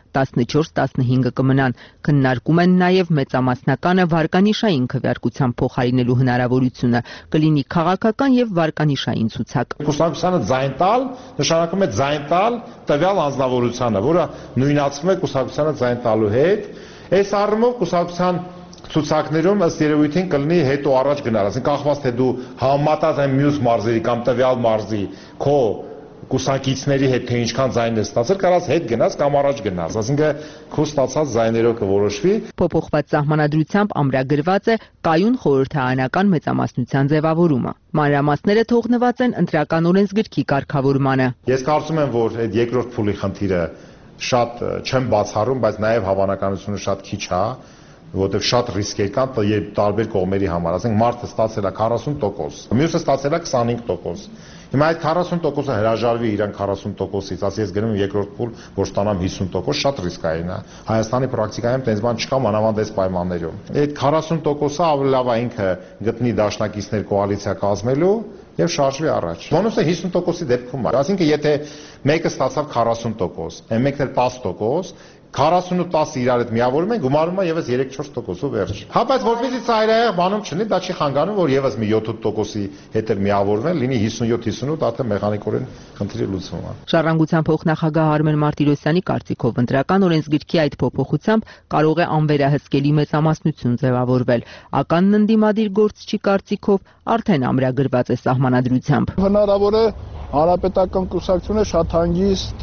14-15 կմնան։ Քննարկում են նաև մեծամասնականը վարկանիշային քվեարկությամբ փոխարինելու հնարավորությունը, կլինի քաղաքական եւ վարկանիշային ցուցակ։ Կուսակցությանը ձայն տալ նշանակում է ձայն տալ տվյալ անձնավորությանը, որը նույնացվում է կուսակցությանը ձայն տալու հետ։ Այս առումով կուսակցության ցուցակներում ըստ երևույթին կլինի հետո առաջ գնալ, ասենք կախված թե դու համեմատած այն մյուս մարզերի կամ տվյալ մարզի քո կուսակիցների հետ թե ինչքան ձայն ես ստացել, կարաս հետ գնաս կամ առաջ գնաս, ասենք քո ստացած ձայներով կորոշվի։ Փոփոխված սահմանադրությամբ ամրագրված է կայուն խորհրդարանական մեծամասնության ձևավորումը։ Մանրամասները թողնված են ընտրական օրենսգրքի կարգավորմանը։ Ես կարծում եմ, որ այդ երկրորդ փուլի խնդիրը շատ չեմ բացառում, բայց նաև հավանականությունը շատ քիչ է, որտեղ շատ ռիսկեր կան տարբեր կողմերի համար, ասենք մարդը ստացել է 40%, մյուսը ստացել է 25%։ Հիմա այդ 40%-ը հրաժարվի իրան 40%-ից, ասի ես գնում եմ երկրորդ փուլ, որ ստանամ 50%, շատ ռիսկային է։ Հայաստանի պրակտիկայում տենց բան չկա, մանավանդ այս պայմաններում։ Այդ 40%-ը ավելի լավ է ինքը գտնի դաշնակիցներ կոալիցիա կազմելու եւ շարժվի առաջ։ Բոնուսը 50%-ի դեպքում է։ Այսինքն եթե մեկը ստացավ 40%, այն մեկն էլ 10%, 40 ու 10 իրար հետ միավորում են, գումարում է եւս 3-4%-ով վերջ։ Հա, բայց որպեսզի ծայրահեղ բանում չլինի, դա չի խանգարում, որ եւս մի 7%-ի հետ էլ միավորվեն, լինի 57-58, արդեն մեխանիկորեն խնդիրը լուծվում է։ Ժառանգության փոխնախագահ Արմեն Մարտիրոսյանի կարծիքով ընտրական օրենսգրքի այդ փոփոխությամբ կարող է անվերահսկելի մեծամասնություն ձևավորվել։ Ականն ընդդիմադիր գործչի կարծիքով արդեն ամրագրված է սահմանադրությամբ։ Հնարավոր է հանրապետական կուսակցությունը շատ հանգիստ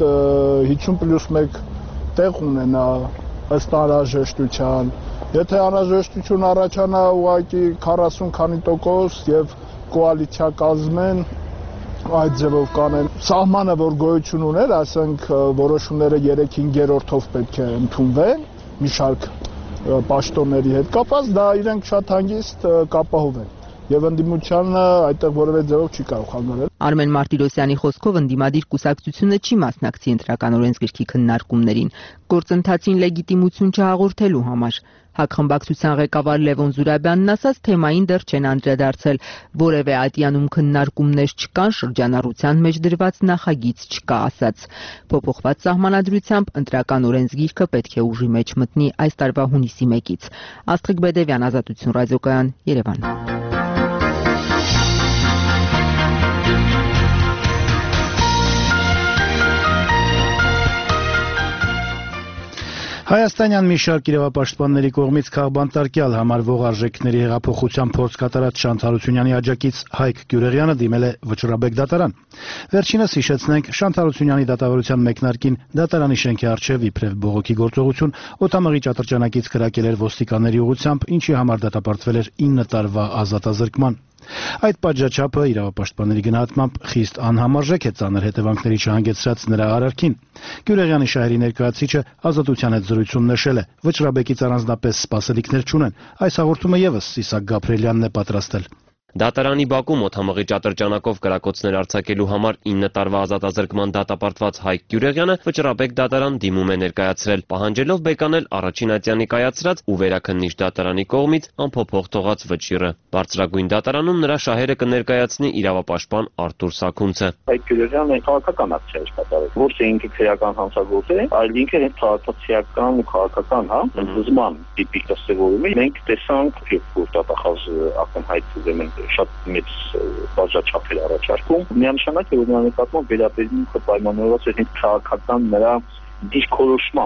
50+1 տեղ ունենա ըստ անհրաժեշտության։ Եթե անհրաժեշտություն առաջանա ուղղակի 40 քանի տոկոս եւ կոալիցիա կազմեն, այդ ձևով կանեն։ Սահմանը, որ գոյություն ուներ, ասենք որոշումները 3/5-ով պետք է ընդունվեն, մի շարք պաշտոնների հետ կապված, դա իրենք շատ հանգիստ կապահովեն։ Եվ ընդդիմությանը այդտեղ որևէ ձևով չի կարող խանգարել։ Արմեն Մարտիրոսյանի խոսքով ընդդիմադիր կուսակցությունը չի մասնակցի ընտրական օրենսգրքի քննարկումներին, գործընթացին լեգիտիմություն չհաղորդելու համար։ Հակխմբակցության ղեկավար Լևոն Զուրաբյանն ասաց, թեմային դեռ չեն անդրադարձել, որևէ ատյանում քննարկումներ չկան, շրջանառության մեջ դրված նախագիծ չկա, ասաց։ Փոփոխված սահմանադրությամբ ընտրական օրենսգիրքը պետք է ուժի մեջ մտնի այս տարվա հունիսի 1-ից։ Աստղիկ Բեդևյան, Ազատություն ռադիոկայան, Երևան։ Հայաստանյան մի շարք իրավապաշտպանների կողմից քաղբանտարկյալ համարվող արժեքների հեղափոխության փորձ կատարած Շանթ Հարությունյանի աջակից Հայկ Գյուրեղյանը դիմել է Վճռաբեկ դատարան։ Վերջինս հիշեցնենք, Շանթ Հարությունյանի դատավարության մեկնարկին դատարանի շենքի առջև իբրև բողոքի գործողություն օդամղի ատրճանակից կրակել էր ոստիկանների ուղղությամբ, ինչի համար դատապարտվել էր 9 տարվա ազատազրկման։ Այդ պատժաչափը իրավապաշտպանների գնահատմամբ խիստ անհամարժեք է ծանր հետևանքների չհանգեցրած նրա արարքին։ Գյուրեղյանի շահերի ներկայացուցիչը Ազատության հետ զրույցում նշել է, Վճռաբեկից առանձնապես սպասելիքներ չունեն։ Այս հաղորդումը եւս Իսակ Գաբրելյանն է պատրաստել։ Դատարանի բակում օդամղի ճատրճանակով կրակոցներ արձակելու համար 9 տարվա ազատազրկման դատապարտված Հայկ Գյուրեղյանը Վճռաբեկ դատարան դիմում է ներկայացրել, պահանջելով բեկանել առաջին ատյանի կայացրած ու վերաքննիչ դատարանի կողմից անփոփոխ թողած վճիռը։ Բարձրագույն դատարանում նրա շահերը կներկայացնի իրավապաշտպան Արթուր Սաքունցը։ Հայկ Գյուրեղյանը քաղաքական ակցիա էր կատարել, ոչ թե ինքը քրեական հանցագործ է, այլ ինքը քաղաքացիական ու քաղաքական, զզման տիպի դասավորումի։ Մենք տեսանք, որ դատախազ ակնհայտ ուրեմն շատ մեծ բաժաչափեր առաջարկում։ Միանշանակ է, որ նրա նկատմամբ վերաբերմունքը պայմանավորված է քաղաքական նրա դիրքորոշմամբ։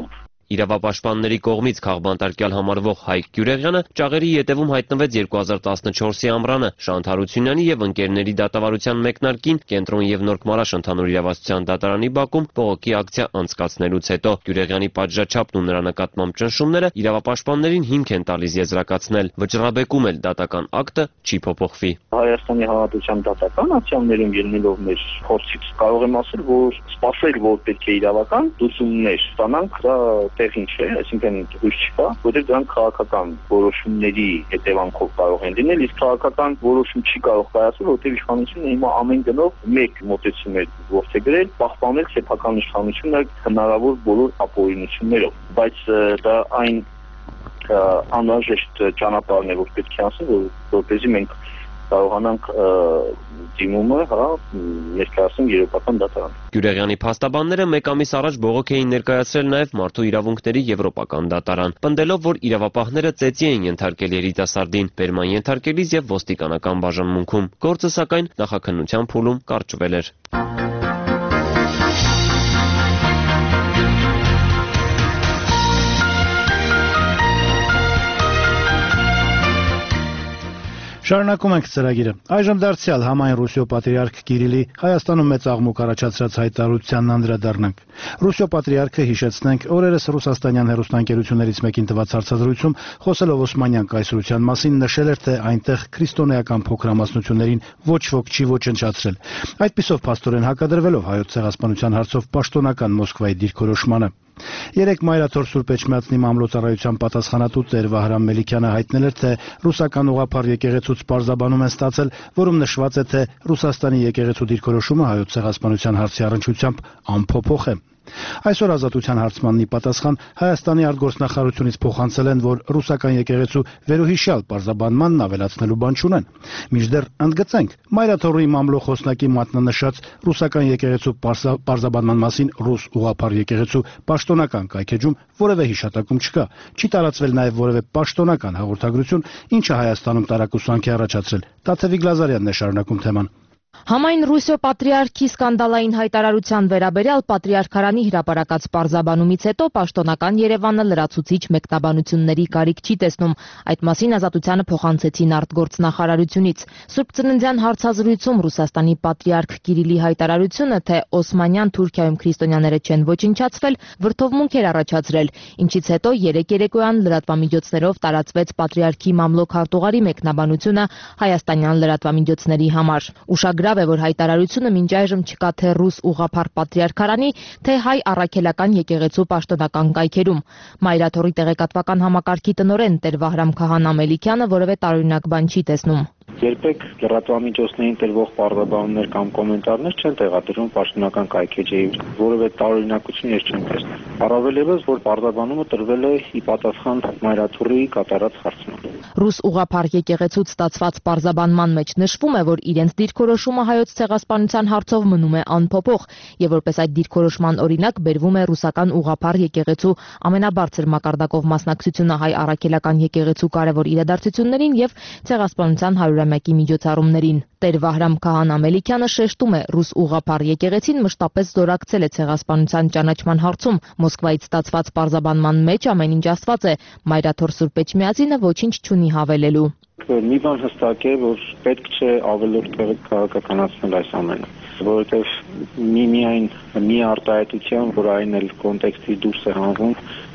Իրավապաշտպանների կողմից քաղբանտարկյալ համարվող Հայկ Գյուրեղյանը ճաղերի ետևում հայտնվեց 2014-ի ամռանը Շանթ Հարությունյանի եւ ընկերների դատավարության մեկնարկին Կենտրոն եւ Նորք Մարաշ ընդհանուր իրավասության դատարանի բակում բողոքի ակցիա անցկացնելուց հետո Գյուրեղյանի պատժաչափն ու նրա նկատմամբ ճնշումները իրավապաշտպաններին հիմք են տալիս եզրակացնել, վճռաբեկում էլ դատական ակտը չի փոփոխվի։ Հայաստանի Հանրապետության դատական ակցիաներում ելնելով մեր փորձից կարող եմ ասել, որ սպասել, որ պետք է իրավական լուծումներ ստանանք, դա տեղին չէ, այսինքն հույս չկա, որտեղ դրանք քաղաքական որոշումների հետևանքով կարող են լինել, իսկ քաղաքական որոշում չի կարող կայացնել, որտեղ իշխանությունը հիմա ամեն գնով մեկ մոտեցում է որդեգրել, պահպանել սեփական իշխանությունը հնարավոր բոլոր ապօրինություններով, բայց դա այն անհրաժեշտ ճանապարհն է, որ պետք է ասել, որպեսզի մենք կարողանանք դիմումը ներկայացնել Եվրոպական դատարան։ Գյուրեղյանի փաստաբանները մեկ ամիս առաջ բողոք էին ներկայացրել նաև Մարդու իրավունքների Եվրոպական դատարան, պնդելով, որ իրավապահները ծեծի էին ենթարկել երիտասարդին, բերման ենթարկելիս եւ ոստիկանական բաժանմունքում։ Գործը սակայն նախաքննության փուլում կարճվել էր։ Շարունակում ենք ծրագիրը։ Այժմ դարձյալ համայն Ռուսիո պատրիարք Կիրիլի Հայաստանում մեծ աղմուկ առաջացրած հայտարարությանն անդրադառնանք։ Ռուսիո պատրիարքը, հիշեցնենք, օրերս ռուսաստանյան հեռուստաընկերություններից մեկին տված հարցազրույցում խոսելով Օսմանյան կայսրության մասին նշել էր, թե այնտեղ քրիստոնեական փոքրամասնություններին ոչ ոք չի ոչնչացրել։ Այդպիսով փաստորեն հակադրվելով հայոց ցեղասպանության հարցով պաշտոնական Մոսկվայի դիրքորոշմանը։ Երեկ Մայրաթոր Սուրբ Էջմիածնի մամլոյցարայության պատասխանատու Տեր Վահրամ Մելիքյանը հայտնել էր, թե ռուսական ուղղափառ եկեղեցուց պարզաբանում են ստացել, որում նշված է, թե Ռուսաստանի եկեղեցու դիրքորոշումը հայոց ցեղասպանության հարցի առնչությամբ անփոփոխ է։ Այսօր Ազատության հարցմանն ի պատասխան Հայաստանի արտգործնախարարությունից փոխանցել են, որ ռուսական եկեղեցու վերոհիշյալ պարզաբանմանն ավելացնելու բան չունեն։ Մինչդեռ ընդգծենք, Մայրաթորի մամլո խոսնակի մատնանշած ռուսական եկեղեցու պարզաբանման մասին ռուս ուղղափառ եկեղեցու պաշտոնական կայքեջում որևէ հիշատակում չկա։ Չի տարածվել նաև որևէ պաշտոնական հաղորդագրություն, ինչը Հայաստանում տարակուսանք է առաջացրել։ Տաթևիկ Լազարյանն է շարունակում թեման։ Համայն Ռուսիո պատրիարքի սկանդալային հայտարարության վերաբերյալ պատրիարքարանի հրապարակած պարզաբանումից հետո պաշտոնական Երևանը լրացուցիչ մեկնաբանությունների կարիք չի տեսնում։ Այդ մասին Ազատությանը փոխանցեցին արտգործնախարարությունից։ Սուրբ Ծննդյան հարցազրույցում Ռուսաստանի պատրիարք Կիրիլի հայտարարությունը, թե Օսմանյան Թուրքիայում քրիստոնյաները չեն ոչնչացվել, վրդովմունք էր առաջացրել, ինչից հետո երեկ երեկոյան լրատվամիջոցներով տարածվեց պատրիարքի մամլոք հարտուղարի մեկնաբանությունը հայաստանյան լրատվամիջոցների համար։ Ուշագրավ է, որ հայտարարությունը մինչ այժմ չկա թե ռուս ուղղափառ պատրիարքարանի, թե հայ առաքելական եկեղեցու պաշտոնական կայքերում։ Մայրաթորի տեղեկատվական համակարգի տնօրեն Տեր Վահրամ Քահանա Մելիքյանը որևէ տարօրինակ բան չի տեսնում։ Երբեք լրատվամիջոցներին տրվող պարզաբանումներ կամ կոմենտարներ չեն տեղադրվում պաշտոնական կայքեջի, որևէ տարօրինակություն ես չեմ տեսնում։ Առավել ևս, որ պարզաբանումը տրվել է ի պատասխան Մայրաթորի կատարած հարցման։ Ռուս ուղղափառ եկեղեցուց ստացված պարզաբանման մեջ նշվում է, որ իրենց դիրքորոշումը հայոց ցեղասպանության հարցով մնում է անփոփոխ, եւ որպես այդ դիրքորոշման օրինակ բերվում է ռուսական ուղղափառ եկեղեցու ամենաբարձր մակարդակով մասնակցությունը հայ առաքելական եկեղեցու կարևոր իրադարձություններին եւ ցեղասպանության 100-ամյակի միջոցառումներին։ Տեր Վահրամ Քահանա Մելիքյանը շեշտում է, ռուս ուղղափառ եկեղեցին մշտապես զորակցել է ցեղասպանության ճանաչման հարցում։ Մոսկվայից ստացված պարզաբանման մեջ ամեն ինչ ասված է, Մայրաթոր Սուրբ Էջմիածինը ոչինչ չունի հավելելու։ Մի բան հստակ է, որ պետք չէ ավելորդ քաղաքականացնել այս ամենը, որովհետև միայն մի արտահայտության, որ այն էլ կոնտեքստի դուրս է հանվում,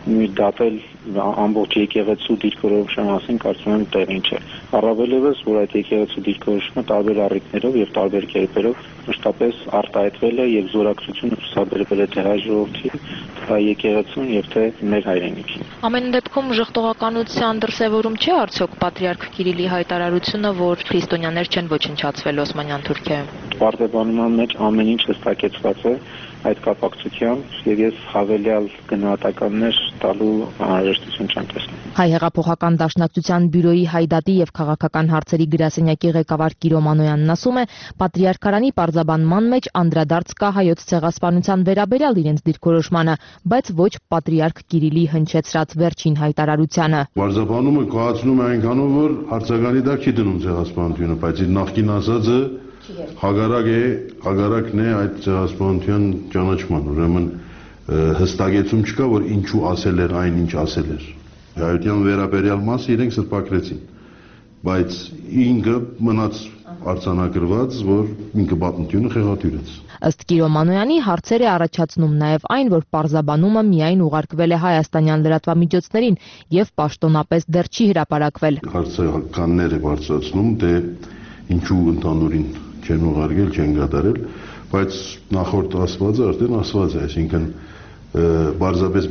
դատել ամբողջ եկեղեցու դիրքորոշման մասին կարծում եմ տեղին չէ։ Առավել ևս, որ այդ եկեղեցու դիրքորոշումը տարբեր առիթներով եւ տարբեր կերպերով մշտապես արտահայտվել է եւ զորակցությունը ցուցաբերվել է թե հայ ժողովրդին, թե եկեղեցուն եւ թե մեր հայրենիքին։ Ամեն դեպքում ժխտողականության դրսևորում չէ արդյոք պատրիարք Կիրիլի հայտարարությունը, որ քրիստոնյաներ չեն ոչնչացվել Օսմանյան Թուրքիայում։ Պարզաբանման մեջ ամեն ինչ հստակեցված է այդ կապակցությամբ եւ ես հավելյալ գնահատականներ տալու անհրաժեշտություն չեմ տեսնում։ Հայ հեղափոխական դաշնակցության բյուրոյի հայդատի եւ քաղաքական հարցերի գրասենյակի ղեկավար Կիրո Մանոյանն ասում է, պատրիարքարանի պարզաբանման մեջ անդրադարձ կա հայոց ցեղասպանության վերաբերյալ իրենց դիրքորոշմանը, բայց ոչ պատրիարք Կիրիլի հնչեցրած վերջին հայտարարությանը։ Պարզաբանումը կայացնում է այնքանով, որ հարցականի տակ չի դնում ցեղասպանությունը, բայց իր նախկին ասածը հագարակն է այդ ցեղասպանության ճանաչման, ուրեմն հստակեցում չկա, որ ինչու ասել էր այն, ինչ ասել էր։ Հայության վերաբերյալ մասը իրենք սրբակրեցին, բայց ինքը մնաց արձանագրված, որ ինքը պատմությունը խեղաթյուրեց։ Ըստ Կիրո Մանոյանի հարցեր է առաջացնում նաև այն, որ պարզաբանումը միայն ուղարկվել է հայաստանյան լրատվամիջոցներին եւ պաշտոնապես դեռ չի հրապարակվել։ Հարցականներ է բարձրացնում, թե ինչու ընդհանուրին չեն ուղարկել, չեն կատարել, բայց նախորդ ասվածը արդեն ասված է, այսինքն բարձրապես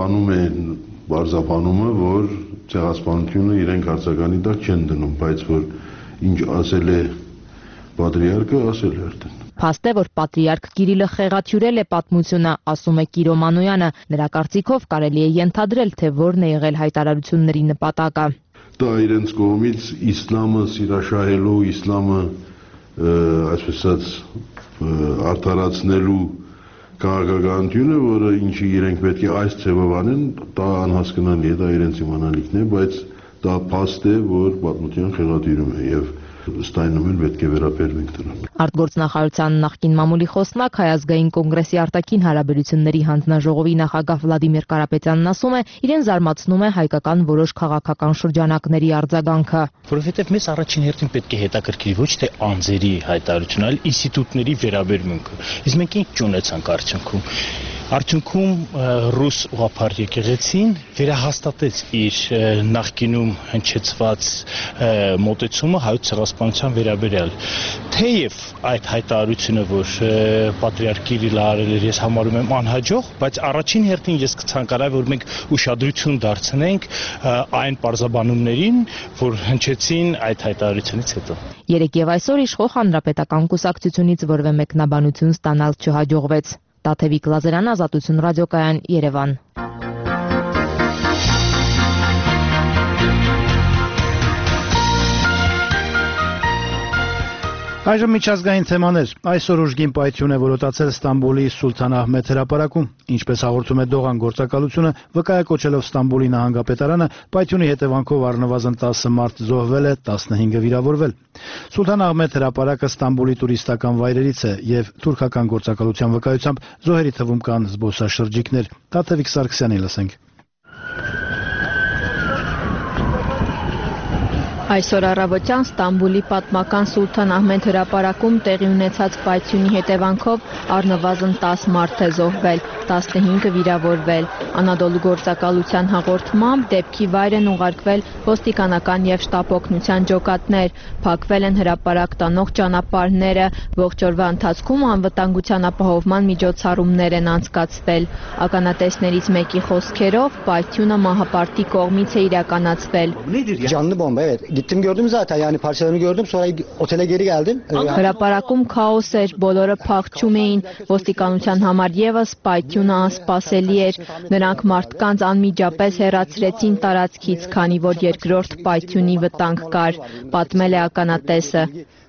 բարձրաբանումը, որ ցեղասպանությունը իրենք հարցականի տակ չեն դնում, բայց որ ինչ ասել է պատրիարքը, ասել է արդեն։ Փաստ է, որ պատրիարք Կիրիլը խեղաթյուրել է պատմությունը, ասում է Կիրո Մանոյանը։ Նրա կարծիքով կարելի է ենթադրել, թե որն է եղել հայտարարությունների նպատակը։ Դա իրենց կողմից իսլամը սիրաշահելու, իսլամը այսպես ասած արդարացնելու քաղաքականությունը, որը ինչի իրենք պետք է այս ձևով անեն, դա անհասկանալի է, դա իրենց իմանալիքն է, բայց դա փաստ է, որ պատմության խեղաթյուրում է եւ ըստ այնու էլ պետք է վերաբերվենք դրան։ Արտգործնախարարության նախկին մամուլի խոսնակ Հայ ազգային կոնգրեսի արտաքին հարաբերությունների հանձնաժողովի նախագահ Վլադիմիր Կարապետյանն ասում է, իրեն զարմացնում է հայկական որոշ քաղաքական շրջանակների արձագանքը։ Որովհետև մեզ առաջին հերթին պետք է հետաքրքրի ոչ թե անձերի հայտարարությունը, այլ ինստիտուտների վերաբերմունքը։ Իսկ մենք ինչ ունեցանք Արդյունքում ռուս ուղղափառ եկեղեցին վերահաստատեց իր նախկինում հնչեցված մոտեցումը հայոց ցեղասպանության վերաբերյալ։ Թեև այդ հայտարարությունը, որ պատրիարք Կիրիլը արել էր, ես համարում եմ անհաջող, բայց առաջին հերթին ես կցանկանայի, որ մենք ուշադրություն դարձնենք այն պարզաբանումներին, որ հնչեցին այդ հայտարարությունից հետո։ Երեկ եւ այսօր իշխող հանրապետական կուսակցությունից որևէ մեկնաբանություն ստանալ չհաջողվեց։ Տաթևիկ Լազարյան, Ազատություն ռադիոկայան, Երևան։ Այժմ միջազգային թեմաներ։ Այսօր ուժգին պայթյուն է որոտացել Ստամբուլի Սուլթան Ահմեդ հրապարակում։ Ինչպես հաղորդում է Դողան գործակալությունը, վկայակոչելով Ստամբուլի նահանգապետարանը, պայթյունի հետևանքով առնվազն 10 մարդ զոհվել է, 15-ը վիրավորվել։ Սուլթան Ահմեդ հրապարակը Ստամբուլի տուրիստական վայրերից է եւ թուրքական գործակալության վկայությամբ զոհերի թվում կան զբոսաշրջիկներ։ Տաթևիկ Սարգսյանին լսենք։ Այսօր առավոտյան Ստամբուլի պատմական Սուլթան Ահմեդ հրապարակում տեղի ունեցած պայթյունի հետևանքով առնվազն 10 մարդ է զոհվել, 15-ը վիրավորվել։ Անադոլու գործակալության հաղորդմամբ դեպքի վայր են ուղարկվել ոստիկանական եւ շտապօգնության ջոկատներ, փակվել են հրապարակ տանող ճանապարհները, ողջ օրվա ընթացքում անվտանգության ապահովման միջոցառումներ են անցկացվել։ Ականատեսներից մեկի խոսքերով պայթյունը մահապարտի կողմից է իրականացվել։ Canlı bomba, evet. Gittim gördüm zaten, yani parçalarını gördüm, sonra otele geri geldim. Հրապարակում քաոս էր, բոլորը փախչում էին, ոստիկանության համար եւս պայթյունը անսպասելի էր։ Նրանք մարդկանց անմիջապես հեռացրեցին տարածքից, քանի որ երկրորդ պայթյունի վտանգ կար, պատմել է ականատեսը։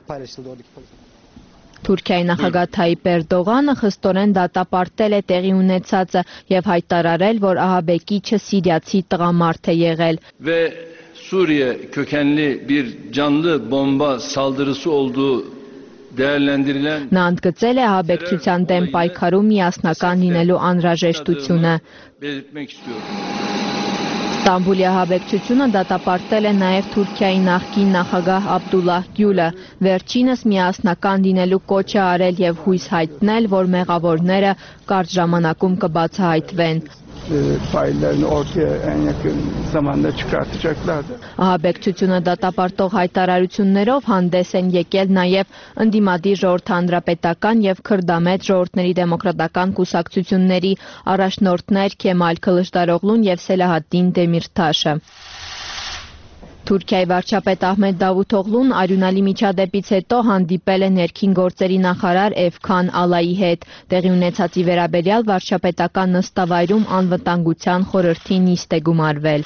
Թուրքիայի նախագահ Թայիպ Էրդողանը խստորեն դատապարտել է տեղի ունեցածը եւ հայտարարել, որ ահաբեկիչը սիրիացի տղամարդ է եղել։ Suriye kökenli bir canlı bomba saldırısı olduğu değerlendirilen Նա ընդգծել է ահաբեկչության դեմ պայքարում միասնական լինելու անհրաժեշտությունը։ belirtmek istiyorum. Ստամբուլի ահաբեկչությունը դատապարտել է նաև Թուրքիայի նախկին նախագահ Աբդուլլահ Գյուլը։ Վերջինս միասնական լինելու կոչ է արել եւ հույս հայտնել, որ մեղավորները կարճ ժամանակում կբացահայտվեն։ faillerini ortaya en yakın zamanda çıkartacaklardır. Ահաբեկչությունը դատապարտող հայտարարություններով հանդես են եկել նաև ընդդիմադիր ժողովրդ հանրապետական եւ քրդամետ ժողովրդների դեմոկրատական կուսակցությունների առաջնորդներ Քեմալ Քլիշդարօղլուն եւ Սելահադդին Դեմիրթաշը։ Թուրքիայի վարչապետ Ահմեդ Դավութօղլուն արյունալի միջադեպից հետո հանդիպել է ներքին գործերի նախարար Էվքան Ալայի հետ։ Տեղի ունեցածի վերաբերյալ վարչապետական նստավայրում անվտանգության խորհրդի նիստ է գումարվել։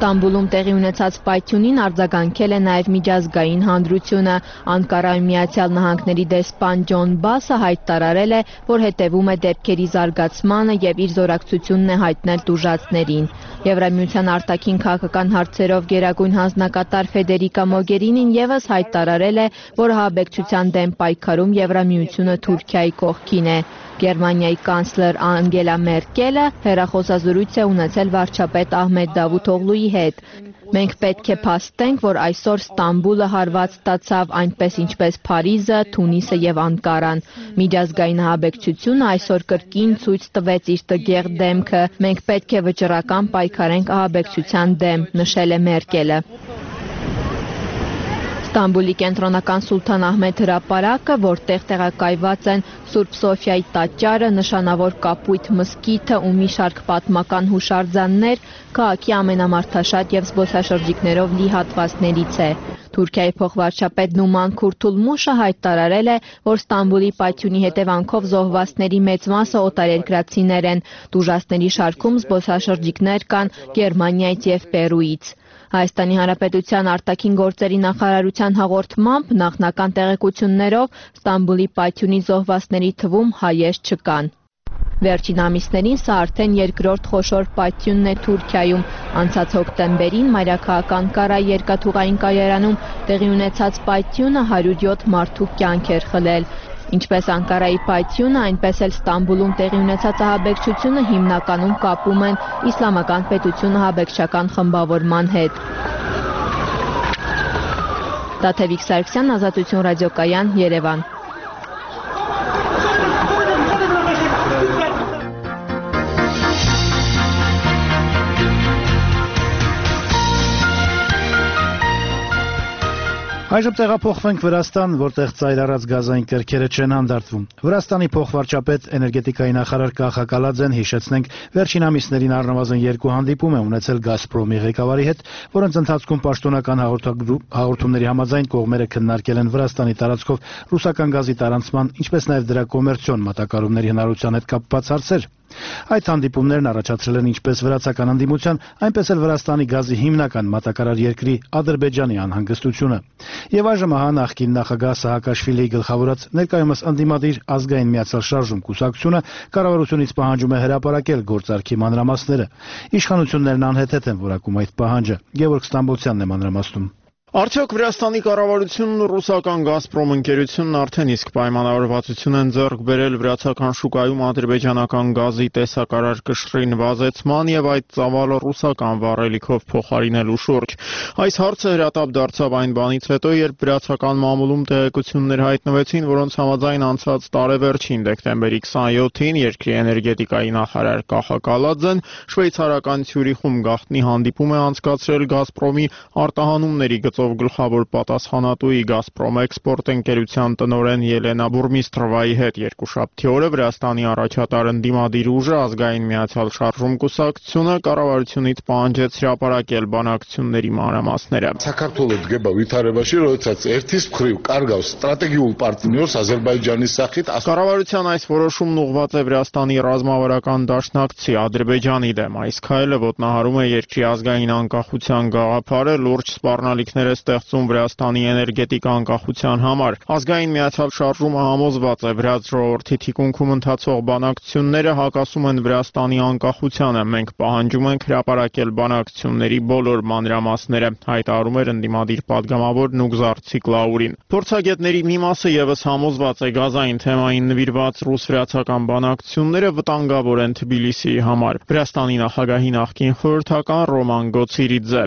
Ստամբուլում տեղի ունեցած պայթյունին արձագանքել է նաև միջազգային հանրությունը։ Անկարայում Միացյալ Նահանգների դեսպան Ջոն Բասը հայտարարել է, որ հետևում է դեպքերի զարգացմանը եւ իր զորակցությունն է հայտնել տուժածներին։ Եվրամիության արտաքին քաղաքական հարցերով գերագույն հանձնակատար Ֆեդերիկա Մոգերինին եւս հայտարարել է, որ ահաբեկչության դեմ պայքարում Եվրամիությունը Թուրքիայի կողքին է։ Գերմանիայի կանցլեր Անգելա Մերկելը հեռախոսազրույց է ունեցել վարչապետ Ահմեդ Դավութօղլուի հետ։ Մենք պետք է փաստենք, որ այսօր Ստամբուլը հարված ստացավ այնպես ինչպես Փարիզը, Թունիսը եւ Անկարան։ Միջազգային ահաբեկչությունը այսօր կրկին ցույց տվեց իր տգեղ դեմքը։ Մենք պետք է վճռական պայքարենք ահաբեկչության դեմ, նշել է Մերկելը։ Ստամբուլի կենտրոնական Սուլթան Ահմեդ հրապարակը, որտեղ տեղակայված են Սուրբ Սոֆիայի տաճարը, նշանավոր Կապույտ մզկիթը ու մի շարք պատմական հուշարձաններ, քաղաքի ամենամարդաշատ եւ զբոսաշրջիկներով լի հատվածներից է։ Թուրքիայի փոխվարչապետ Նուման Քուրթուլմուշը հայտարարել է, որ Ստամբուլի պայթյունի հետևանքով զոհվածների մեծ մասը օտարերկրացիներ են։ Տուժածների շարքում զբոսաշրջիկներ կան Գերմանիայից եւ Պերուից։ Հայաստանի Հանրապետության արտաքին գործերի նախարարության հաղորդմամբ նախնական տեղեկություններով Ստամբուլի պայթյունի զոհվածների թվում հայեր չկան։ Վերջին ամիսներին սա արդեն երկրորդ խոշոր պայթյունն է Թուրքիայում։ Անցած հոկտեմբերին մայրաքաղաք Անկարայի երկաթուղային կայարանում տեղի ունեցած պայթյունը 107 մարդու կյանք էր խլել։ Ինչպես Անկարայի պայթյունը, այնպես էլ Ստամբուլում տեղի ունեցած ահաբեկչությունը հիմնականում կապում են Իսլամական պետություն ահաբեկչական խմբավորման հետ։ Տաթևիկ Սարգսյան, Ազատություն ռադիոկայան, Երևան։ Այժմ տեղափոխվենք Վրաստան, որտեղ ծայրառած գազային կրքերը չեն հանդարտվում։ Վրաստանի փոխվարչապետ էներգետիկայի նախարար Կախա Կալաձեն, հիշեցնենք, վերջին ամիսներին առնվազն 2 հանդիպում է ունեցել Գազպրոմի ղեկավարի հետ, որոնց ընթացքում պաշտոնական հաղորդումների համաձայն կողմերը քննարկել են Վրաստանի տարածքով ռուսական գազի տարանցման, ինչպես նաև դրա կոմերցիոն մատակարարումների հնարավորության հետ կապված հարցեր։ Այդ հանդիպումներն առաջացրել են ինչպես վրացական ընդդիմության, այնպես էլ Վրաստանի գազի հիմնական մատակարար երկրի Ադրբեջանի անհանգստությունը։ Եվ այժմ ահա նախկին նախագահ Սահակաշվիլիի գլխավորած ներկայումս ընդդիմադիր ազգային միացյալ շարժում կուսակցությունը կառավարությունից պահանջում է հրապարակել գործարքի մանրամասները։ Իշխանություններն անհեթեթ են որակում այդ պահանջը։ Գևորգ Ստամբոլցյանն է մանրամասնում։ Արդյոք Վրաստանի կառավարությունն ու ռուսական Գազպրոմ ընկերությունն արդեն իսկ պայմանավորվածություն են ձեռք բերել վրացական շուկայում ադրբեջանական գազի տեսակարար կշռին վազեցման եւ այդ ծավալը ռուսական վառելիքով փոխարինելու շուրջ։ Այս հարցը հրատապ դարձավ այն բանից հետո, երբ վրացական մամուլում տեղեկություններ հայտնվեցին, որոնց համաձայն անցած տարեվերջին դեկտեմբերի 27-ին երկրի էներգետիկայի նախարար Կախա Կալաձեն շվեյցարական Ցյուրիխում գաղտնի հանդիպում է անցկացրել Գազպրոմի արտահանումների գլխավոր պատասխանատուի Գազպրոմ էքսպորտ ընկերության տնօրեն Ելենա Բուրմիստրովայի հետ երկուշաբթի օրը Վրաստանի առաջատար ընդդիմադիր ուժը ազգային միացյալ շարժում կուսակցությունը կառավարությունից պահանջեց հրապարակել բանակցությունների մանրամասները։ Საქართველოს დგება ვითარებაში, როდესაც ერთის მხრივ კარგავს სტრატეგიულ პარტნიორს Ադրբեջანის სახით։ Կառավարության այս որոշումն ուղղված է Վրաստանի ռազմավարական դաշնակցի Ադրբեջանի դեմ։ Այս քայլը ոտնահարում է երկրի ազգային անկախության գաղափարը, լուրջ սպառնալիքներ ստեղծում Վրաստանի էներգետիկ անկախության համար։ Ազգային միացյալ շարժումը համոզված է վրաց ժողովրդի թիկունքում ընթացող բանակցությունները հակասում են Վրաստանի անկախությանը։ Մենք պահանջում ենք հրապարակել բանակցությունների բոլոր մանրամասները, հայտարարում էր ընդդիմադիր падգամավոր Նուգզար Ցիկլաուրին։ Փորձագետների մի մասը եւս համոզված է գազային թեմային նվիրված ռուս-վրացական բանակցությունները վտանգավոր են Թբիլիսիի համար։ Վրաստանի նախագահի նախկին խորհրդական Ռոման Գոցիրիձե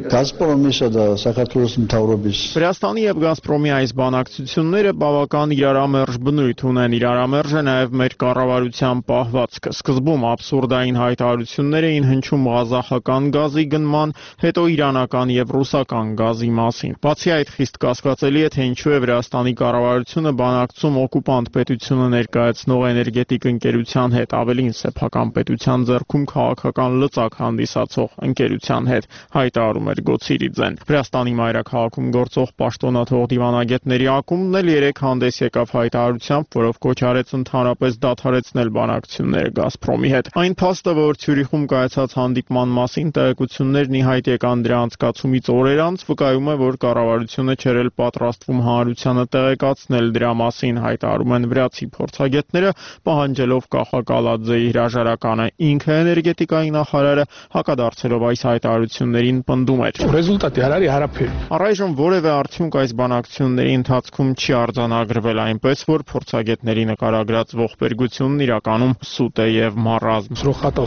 Վրաստանի եւ Գազպրոմի այս բանակցությունները բավական իրարամերժ բնույթ ունեն։ Իրարամերժ է նաեւ մեր կառավարության պահվածքը։ Սկզբում աբսուրդային հայտարարություններ էին հնչում ղազախական գազի գնման, հետո իրանական եւ ռուսական գազի մասին։ Բացի այդ, խիստ կասկածելի է, թե ինչու է Վրաստանի կառավարությունը բանակցում օկուպանտ պետությունը ներկայացնող էներգետիկ ընկերության հետ, ավելին սեփական պետության ձեռքում քաղաքական լծակ հանդիսացող ընկերության հետ, հայտարարում էր Գոցիրիձեն։ Վրաստանի մայրաքաղաք քաղաքում գործող պաշտոնաթող դիվանագետների ակումբն էլ երեք հանդես եկավ հայտարարությամբ, որով կոչ արեց ընդհանրապես դադարեցնել բանակցությունները Գազպրոմի հետ։ Այն փաստը, որ Ցյուրիխում կայացած հանդիպման մասին տեղեկություններն ի հայտ եկան դրա անցկացումից օրեր անց, վկայում է, որ կառավարությունը չէր էլ պատրաստվում հանրությանը տեղեկացնել դրա մասին, հայտարարում են վրացի փորձագետները, պահանջելով Կախակալաձեի հրաժարականը։ Ինքը էներգետիկայի նախարարը հակադարձելով այս հայտարարություններին պնդում էր. Առայժմ որևէ արդյունք այս բանակցությունների ընթացքում չի արձանագրվել, այնպես որ փորձագետների նկարագրած ողբերգությունն իրականում սուտ է եւ մարազմ։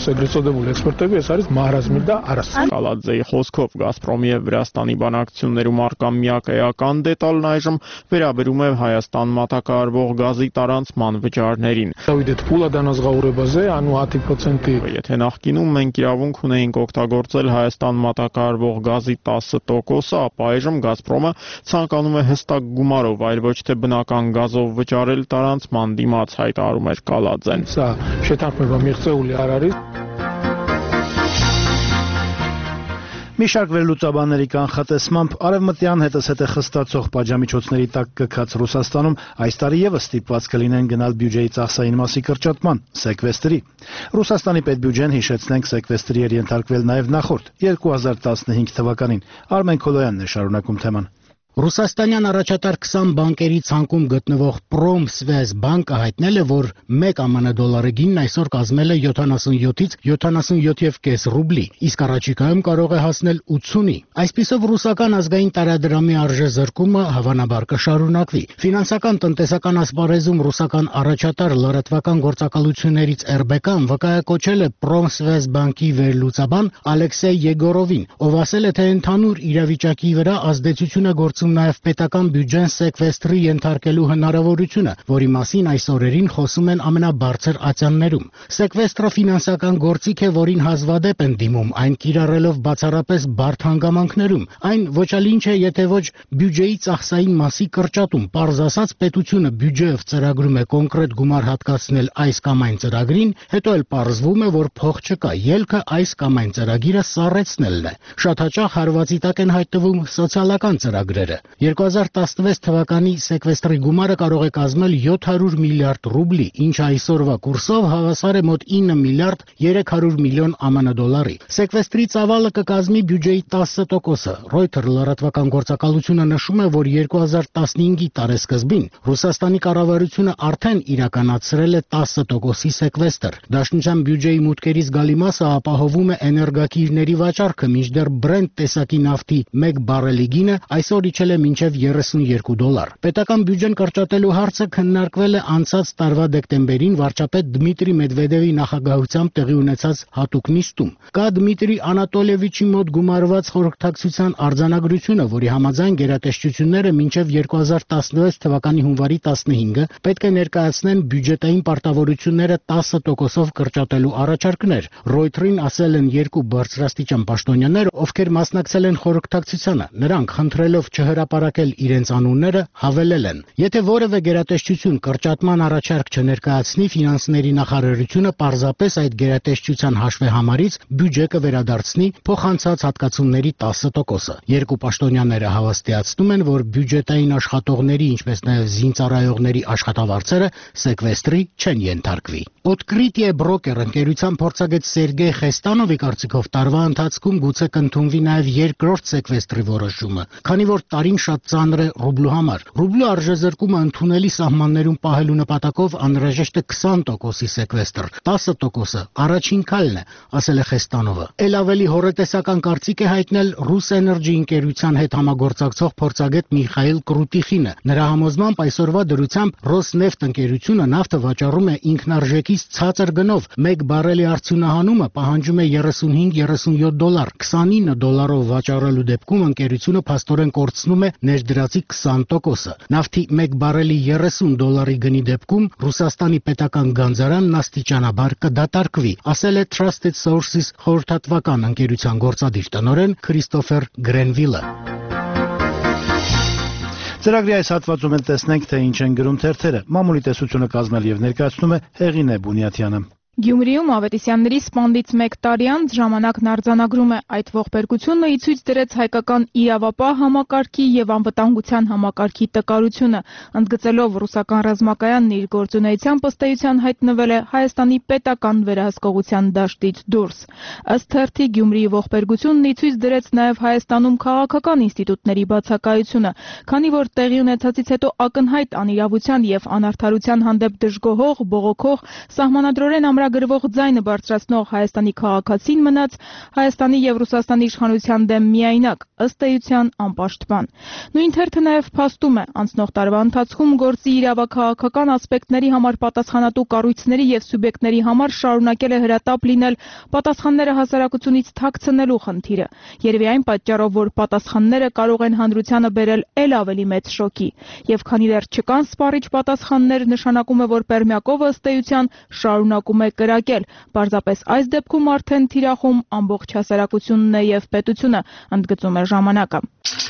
Կալաձեի խոսքով Գազպրոմի եւ Վրաստանի բանակցություններում առկա միակ էական դետալն այժմ վերաբերում է Հայաստան մատակարարվող գազի տարանցման վճարներին։ Եթե նախկինում մենք իրավունք ունեինք օգտագործել Հայաստան մատակարարվող գազի 10%, ապա այժմ Գազպրոմը ցանկանում է հստակ գումարով, այլ ոչ թե բնական գազով վճարել տարանցման դիմաց, հայտարարում էր Կալաձեն։ Մի շարք վերլուծաբանների կանխատեսմամբ արևմտյան հետզհետե խստացող պատժամիջոցների տակ կքած Ռուսաստանում այս տարի եւս ստիպված կլինեն գնալ բյուջեի ծախսային մասի կրճատման, սեկվեստրի։ Ռուսաստանի պետբյուջեն, հիշեցնենք, սեկվեստրի էր ենթարկվել նաեւ նախորդ 2015 թվականին։ Արմեն Քոլոյանն է շարունակում թեման։ Ռուսաստանյան առաջատար 20 բանկերի ցանկում գտնվող Պրոմսվեզ բանկը հայտնել է, որ 1 ԱՄՆ դոլարի գինն այսօր կազմել է 77-ից 77.5 ռուբլի, իսկ առաջիկայում կարող է հասնել 80-ի։ Այսպիսով ռուսական ազգային տարադրամի արժեզրկումը հավանաբար կշարունակվի։ Ֆինանսական տնտեսական ասպարեզում ռուսական առաջատար լրատվական գործակալություններից RBK-ն վկայակոչել է Պրոմսվեզ բանկի վերլուծաբան Ալեքսեյ Եգորովին, ով ասել է, թե ընդհանուր իրավիճակի վրա ազդեցություն է գործում նաև պետական բյուջեն սեկվեստրի ենթարկելու հնարավորությունը, որի մասին այս օրերին խոսում են ամենաբարձր ատյաններում։ Սեկվեստրը ֆինանսական գործիք է, որին հազվադեպ են դիմում, այն կիրառելով բացառապես բարդ հանգամանքներում։ Այն ոչ այլ ինչ է, եթե ոչ բյուջեի ծախսային մասի կրճատում։ Պարզ ասած, պետությունը բյուջեով ծրագրում է կոնկրետ գումար հատկացնել այս կամ այն ծրագրին, հետո էլ պարզվում է, որ փող չկա, ելքը այս կամ այն ծրագիրը սառեցնելն է։ Շատ հաճախ հարվածի տակ են հայտնվում սոցիալական ծրագրերը։ 2016 թվականի սեկվեստրի գումարը կարող է կազմել 700 միլիարդ ռուբլի, ինչը այսօրվա կուրսով հավասար է մոտ 9 միլիարդ 300 միլիոն ԱՄՆ դոլարի։ Սեկվեստրի ծավալը կկազմի բյուջեի 10%-ը։ Reuters լրատվական գործակալությունը նշում է, որ 2015-ի տարեսկզբին Ռուսաստանի կառավարությունը արդեն իրականացրել է 10%-ի սեկվեստր։ Դաշնության բյուջեի մուտքերի զգալի մասը ապահովում է էներգակիրների վաճառքը, մինչդեռ Brent տեսակի նավթի 1 բարելի գինը այսօր իջել է մինչև $32։ Պետական բյուջեն կրճատելու հարցը քննարկվել է անցած տարվա դեկտեմբերին վարչապետ Դմիտրի Մեդվեդևի նախագահությամբ տեղի ունեցած հատուկ նիստում։ Կա Դմիտրի Անատոլիևիչի մոտ գումարված խորհրդակցության արձանագրությունը, որի համաձայն գերատեսչությունները մինչև 2016 թվականի հունվարի 15-ը պետք է ներկայացնեն բյուջետային պարտավորությունները 10%-ով կրճատելու առաջարկներ։ Reuters-ին ասել են երկու բարձրաստիճան պաշտոնյաներ, ովքեր մասնակցել են խորհրդակցությանը։ Նրանք խնդրելով չհրապարակել իրենց անունները, հավելել են. Եթե որևէ գերատեսչություն կրճատման առաջարկ չներկայացնի, ֆինանսների նախարարությունը պարզապես այդ գերատեսչության հաշվեհամարից բյուջե կվերադարձնի փոխանցած հատկացումների 10%-ը։ Երկու պաշտոնյաները հավաստիացնում են, որ բյուջետային աշխատողների, ինչպես նաև զինծառայողների աշխատավարձերը սեկվեստրի չեն ենթարկվի։ Odkritie Broker ընկերության փորձագետ Սերգեյ Խեստանովի կարծիքով տարվա ընթացքում գուցե կընդունվի նաև երկրորդ սեկվեստրի որոշումը, քանի որ տարին շատ ծանր է ռուբլու համար։ Ռուբլու արժեզրկումը ընդունելի սահմաններում պահելու նպատակով անհրաժեշտ է 20%-ի սեկվեստր, 10%-ը առաջին քայլն է, ասել է Խեստանովը։ Էլ ավելի հոռետեսական կարծիք է հայտնել Ռուսէներգի ընկերության հետ համագործակցող փորձագետ Միխայիլ Կրուտիխինը։ Նրա համոզմամբ այսօրվա դրությամբ Ռոսնեֆտ ընկերությունը նավթը վաճառում է ինքնարժեքից ցածր գնով, 1 բարելի արդյունահանումը պահանջում է $35-37, $29 վաճառելու դեպքում ընկերությունը փաստորեն կորցնում է ներդրածի 20%-ը։ Նավթի 1 բարելի $30 գնի դեպքում Ռուսաստանի պետական գանձարանն աստիճանաբար կդատարկվի, ասել է Trusted Sources խորհրդատվական ընկերության գործադիր տնօրեն Քրիստոֆեր Գրենվիլը։ Ծրագրի այս հատվածում էլ տեսնենք, թե ինչ են գրում թերթերը։ Մամուլի տեսությունը կազմել եւ ներկայացնում է Հեղինե Բունյաթյանը։ Գյումրիում Ավետիսյանների սպանդից 1 տարի անց ժամանակն արձանագրում է այդ ողբերգությունը ի ցույց դրեց հայկական իրավապահ համակարգի եւ անվտանգության համակարգի տկարությունը, ընդգծելով ռուսական ռազմակայանն իր գործունեությամբ ըստ էության հայտնվել է Հայաստանի պետական վերահսկողության դաշտից դուրս։ Ըստ թերթի Գյումրիի ողբերգությունն ի ցույց դրեց նաեւ Հայաստանում քաղաքական ինստիտուտների բացակայությունը, քանի որ տեղի ունեցածից հետո ակնհայտ անիրավության եւ անարդարության հանդեպ դժգոհող, բողոքող, սահմանադրորեն գրվող ձայնը բարձրացնող Հայաստանի քաղաքացին մնաց Հայաստանի եւ Ռուսաստանի իշխանության դեմ միայնակ, ըստ էության անպաշտպան։ Նույն թերթը նաեւ փաստում է, անցնող տարվա ընթացքում գործի իրավաքաղաքական ասպեկտների համար պատասխանատու կառույցների եւ սուբյեկտների համար շարունակել է հրատապ լինել պատասխանները հասարակությունից թաքցնելու խնդիրը, երևի այն պատճառով, որ պատասխանները կարող են հանրությանը բերել ել ավելի մեծ շոկի, եւ քանի դեռ չկան սպառիչ պատասխաններ, նշանակում է, որ Պերմյակովը ըստ էության շարունակում է կրակել, պարզապես այս դեպքում արդեն թիրախում ամբողջ հասարակությունն է եւ պետությունը, ընդգծում է ժամանակը։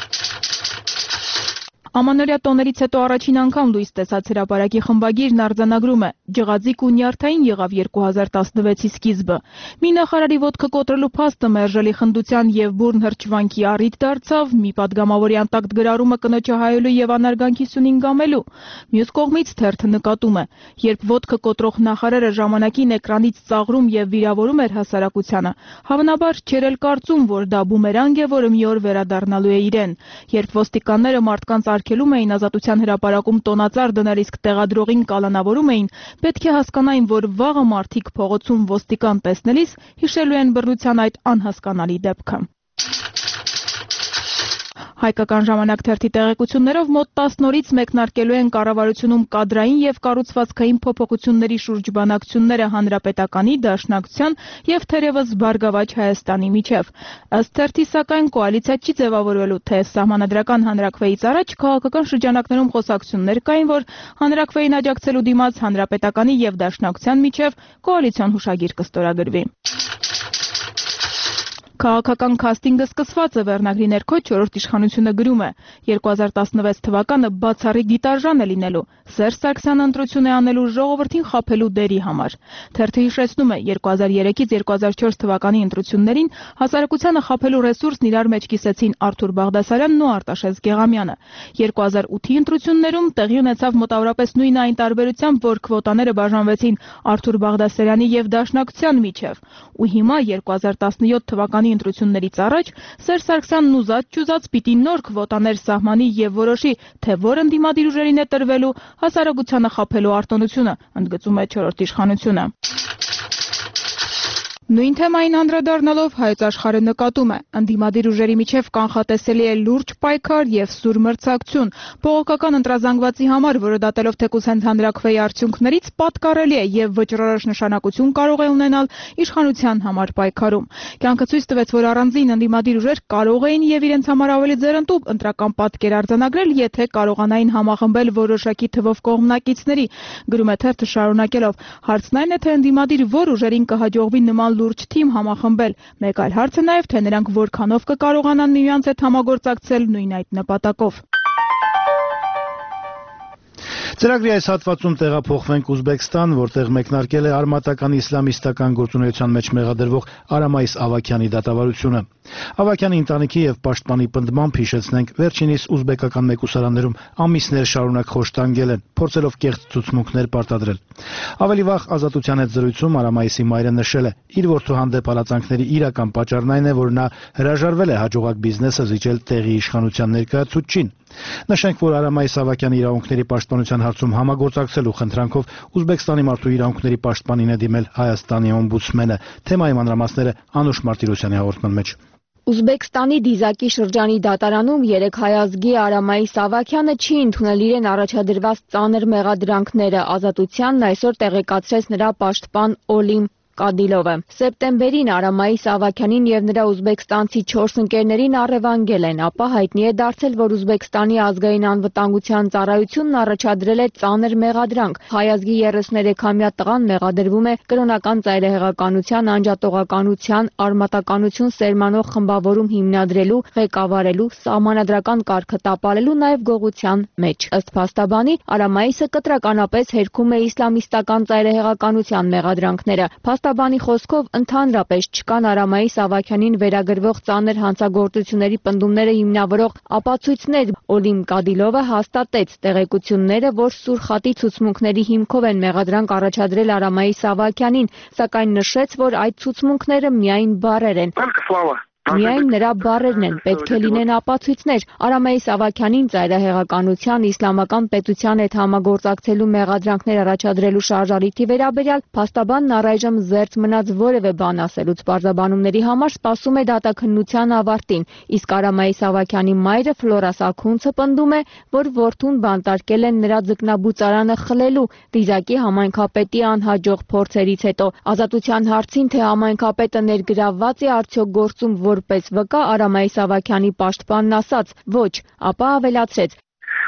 Ամանորյա տոներից հետո առաջին անգամ լույս տեսած հրապարակի խմբագիրն արձանագրում է. «Ջղաձիկ ու նյարդային եղավ 2016-ի սկիզբը։ Մի նախարարի ոտքը կոտրելու փաստը մերժելի խնդության եւ բուրն հրճվանքի առիթ դարձավ, մի падգամավորի անտակտ գրառումը կնոջը հայելու եւ անարգանքի սյունին գամելու։ Մյուս կողմից թերթը նկատում է. երբ ոտքը կոտրող նախարարը ժամանակին էկրանից ծաղրում եւ վիրավորում էր հասարակությանը, հավանաբար չէր էլ կարծում, որ դա բումերանգ է, որը մի օր վերադառնալու է իրեն։ Երբ ոստիկանները մարդկանց արգելում էին ազատության հրապարակում տոնածառ դնել, իսկ տեղադրողին կալանավորում էին, պետք է հասկանային, որ վաղը մարդիկ փողոցում ոստիկան տեսնելիս հիշելու են բռնության այդ անհասկանալի դեպքը»։ Հայկական ժամանակ թերթի տեղեկություններով մոտ 10 օրից մեկնարկելու են կառավարությունում կադրային եւ կառուցվածքային փոփոխությունների շուրջ բանակցությունները Հանրապետականի, Դաշնակցության եւ թերևս Բարգավաճ Հայաստանի միջև։ Ըստ թերթի, սակայն կոալիցիա չի ձևավորվելու, թե սահմանադրական հանրաքվեից առաջ քաղաքական շրջանակներում խոսակցություններ կային, որ հանրաքվեին աջակցելու դիմաց Հանրապետականի եւ Դաշնակցության միջև կոալիցիոն հուշագիր կստորագրվի։ Քաղաքական քաստինգը սկսված է վերնագրի ներքո չորրորդ իշխանությունը գրում է. 2016 թվականը բացառիկ դիտարժան է լինելու, Սերժ Սարգսյանը ընտրություն է անելու ժողովրդին խաբելու դերի համար։ Թերթը հիշեցնում է 2003-ից 2004 թվականի ընտրություններին հասարակությանը խաբելու ռեսուրսն իրար մեջ կիսեցին Արթուր Բաղդասարյանն ու Արտաշես Գեղամյանը։ 2008-ի ընտրություններում տեղի ունեցավ մոտավորապես նույն այն տարբերությամբ, որ քվոտաները բաժանվեցին Արթուր Բաղդասարյանի եւ Դաշնակցության միջև։ Ու հիմա 2017 թվականի ընտրություններից առաջ Սերժ Սարգսյանն ուզած-չուզած պիտի նոր քվոտաներ սահմանի եւ որոշի, թե որ ընդդիմադիր ուժերին է տրվելու հասարակությանը խաբելու արտոնությունը, ընդգծում է չորրորդ իշխանությունը։ Նույն թեմային անդրադառնալով Հայոց Աշխարհը նկատում է. ընդդիմադիր ուժերի միջև կանխատեսելի է լուրջ պայքար եւ սուր մրցակցություն։ Բողոքական ընտրազանգվածի համար, որը դատելով թեկուզ հենց հանրաքվեի արդյունքներից պատկառելի է եւ վճռորոշ նշանակություն կարող է ունենալ իշխանության համար պայքարում։ Կյանքը ցույց տվեց, որ առանձին ընդդիմադիր ուժեր կարող էին եւ իրենց համար ավելի ձեռնտու ընտրական պատկեր արձանագրել, եթե կարողանային համախմբել որոշակի թվով կողմնակիցների, գրում է թերթը շարունակելով. հարցն այն է, թե ընդդիմադիր որ ուժերին կհաջողվի նման լուրջ թիմ համախմբել։ Մեկ այլ հարց է նաև, թե նրանք որքանով կկարողանան միմյանց հետ համագործակցել նույն այդ նպատակով։ Ծրագրի այս հատվածում տեղափոխվենք Ուզբեկստան, որտեղ մեկնարկել է արմատական իսլամիստական գործունեության մեջ մեղադրվող Արամայիս Ավագյանի դատավարությունը։ Ավագյանի ընտանիքի եւ պաշտպանի պնդմամբ հիշեցնենք, վերջինիս ուզբեկական մեկուսարաններում ամիսներ շարունակ խոշտանգել են, փորձելով կեղծ ցուցմունքներ պարտադրել։ Ավելի վաղ Ազատության հետ զրույցում Արամայիսի մայրը նշել է, իր որդու հանդեպ հալածանքների իրական պատճառն այն է, որ նա հրաժարվել է հաջողակ բիզնեսը զիջել տեղի իշխանության ներկայացուցչին։ Նշենք, որ Արամայիս Ավագյանի իրավունքների պաշտպանության հարցում համագործակցելու խնդրանքով Ուզբեկստանի մարդու իրավունքների պաշտպանին է դիմել Հայաստանի օմբուդսմենը։ Թեմայի մանրամասները Անուշ Մարտիրոսյանի հաղորդման մեջ։ Ուզբեկստանի Դիզակի շրջանի դատարանում 3 հայ ազգի Արամայիս Ավագյանը չի ընդունել իրեն առաջադրված ծանր մեղադրանքները։ Ազատությանն այսօր տեղեկացրեց նրա պաշտպան Օլիմ Կադիլովը։ Սեպտեմբերին Արամայիս Ավագյանին եւ նրա ուզբեկստանցի 4 ընկերներին առևանգել են, ապա հայտնի է դարձել, որ Ուզբեկստանի ազգային անվտանգության ծառայությունն առաջադրել է ծանր մեղադրանք։ Հայ ազգի 33-ամյա տղան մեղադրվում է կրոնական ծայրահեղականության, անջատողականության, արմատականություն սերմանող խմբավորում հիմնադրելու, ղեկավարելու, սահմանադրական կարգը տապալելու, նաեւ գողության մեջ։ Ըստ փաստաբանի, Արամայիսը կտրականապես հերքում է իսլամիստական ծայրահեղականության մեղադրանքները։ Փաստաբանի խոսքով ընդհանրապես չկան Արամայիս Ավագյանին վերագրվող ծանր հանցագործությունների պնդումները հիմնավորող ապացույցներ։ Օլիմ Կադիլովը հաստատեց տեղեկությունները, որ Սուրխատի ցուցմունքների հիմքով են մեղադրանք առաջադրել Արամայիս Ավագյանին, սակայն նշեց, որ այդ ցուցմունքները միայն բառեր են։ Միայն նրա բառերն են, պետք է լինեն ապացույցներ։ Արամայիս Ավագյանին ծայրահեղականության, իսլամական պետության հետ համագործակցելու մեղադրանքներ առաջադրելու շարժառիթի վերաբերյալ փաստաբանն առայժմ զերծ մնաց որևէ բան ասելուց։ Պարզաբանումների համար սպասում է դատաքննության ավարտին, իսկ Արամայիս Ավագյանի մայրը Ֆլորա Սաքունցը պնդում է, որ որդուն բանտարկել են նրա ձկնաբուծարանը խլելու Դիզակի համայնքապետի անհաջող փորձերից հետո։ Ազատության հարցին, թե համայնքապետը ներգրավված է արդյոք գործում որպես վկա, Արամայիս Ավագյանի պաշտպանն ասաց ոչ, ապա ավելացրեց.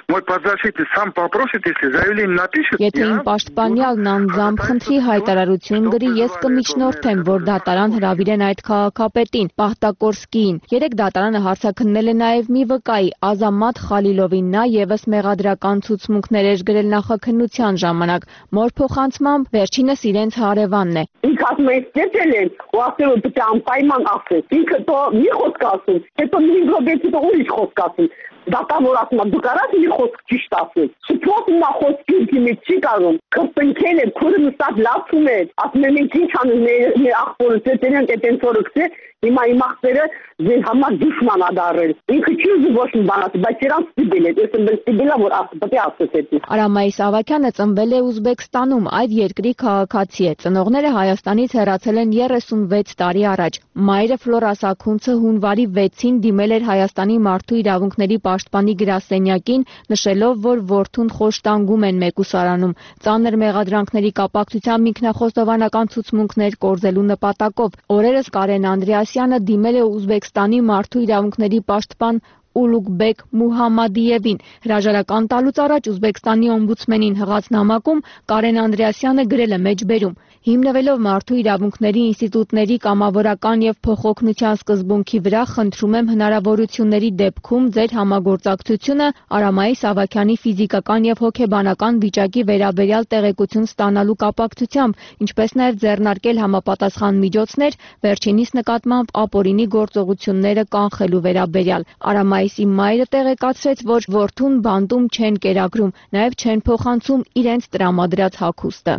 Եթե իմ պաշտպանյալն անձամբ խնդրի հայտարարություն գրի, ես կմիջնորդեմ, որ դատարան հրավիրեն այդ քաղաքապետին, Պահտակորսկիին։ Երեք դատարանը հարցաքննել է նաև մի վկայի, Ազամատ Խալիլովին, նա եւս մեղադրական ցուցմունքներ էր գրել նախաքննության ժամանակ։ Մոր փոխանցմամբ վերջինս իրենց հարևանն է։ Ինքը ասում է, «Ստեցել են, ու ասել որ պետք է անպայման ասես»։ Ինքը તો մի խոսք ասում, հետո մի րոպեից հետո ուրիշ խոսք ասում։ Դատավոր ասում է, դու կարաս մի խոսք ճիշտ ասես։ Շփոթ նա խոսքի մեջ չի կարող։ Կպնքել է, քուրը նստած լացում է։ Ասում է, մենք ինչ անենք, մեր աղբորը ծետերեն այդեն ծորոքսե, հիմա իմ աղբերը ձեր համար դուշման ա դարել։ Ինքը չի ուզում ոչ մի բան ասի, բայց իրան ստիպել է, ես եմ ստիպելա, որ պետք է ասես էդի։ Արամայիս Ավագյանը ծնվել է Ուզբեկստանում, այդ երկրի քաղաքացի է։ Ծնողները Հայաստանից հեռացել են 36 տարի առաջ։ Մայրը Ֆլորա Սաքունցը հունվարի 6-ին դիմել էր Հայաստանի մարդու իրավունքների պաշտպանի գրասենյակին, նշելով, որ որդուն խոշտանգում են մեկուսարանում, ծանր մեղադրանքների կապակցությամբ ինքնախոստովանական ցուցմունքներ կորզելու նպատակով։ Օրերս Կարեն Անդրեասյանը դիմել է Ուզբեկստանի մարդու իրավունքների պաշտպան Ուլուգբեկ Մուհամմադիևին։ Հրաժարական տալուց առաջ Ուզբեկստանի օմբուդսմենին հղած նամակում Կարեն Անդրեասյանը գրել է մեջբերում. Հիմնվելով մարդու իրավունքների ինստիտուտների կամավորական եւ փոխօգնության սկզբունքի վրա, խնդրում եմ հնարավորությունների դեպքում ձեր համագործակցությունը Արամայիս Ավագյանի ֆիզիկական եւ հոգեբանական վիճակի վերաբերյալ տեղեկություն ստանալու կապակցությամբ, ինչպես նաեւ ձեռնարկել համապատասխան միջոցներ վերջինիս նկատմամբ ապօրինի գործողությունները կանխելու վերաբերյալ։ Արամայիսի մայրը տեղեկացրեց, որ որդուն բանտում չեն կերակրում, նաև չեն փոխանցում իրենց տրամադրած հագուստը։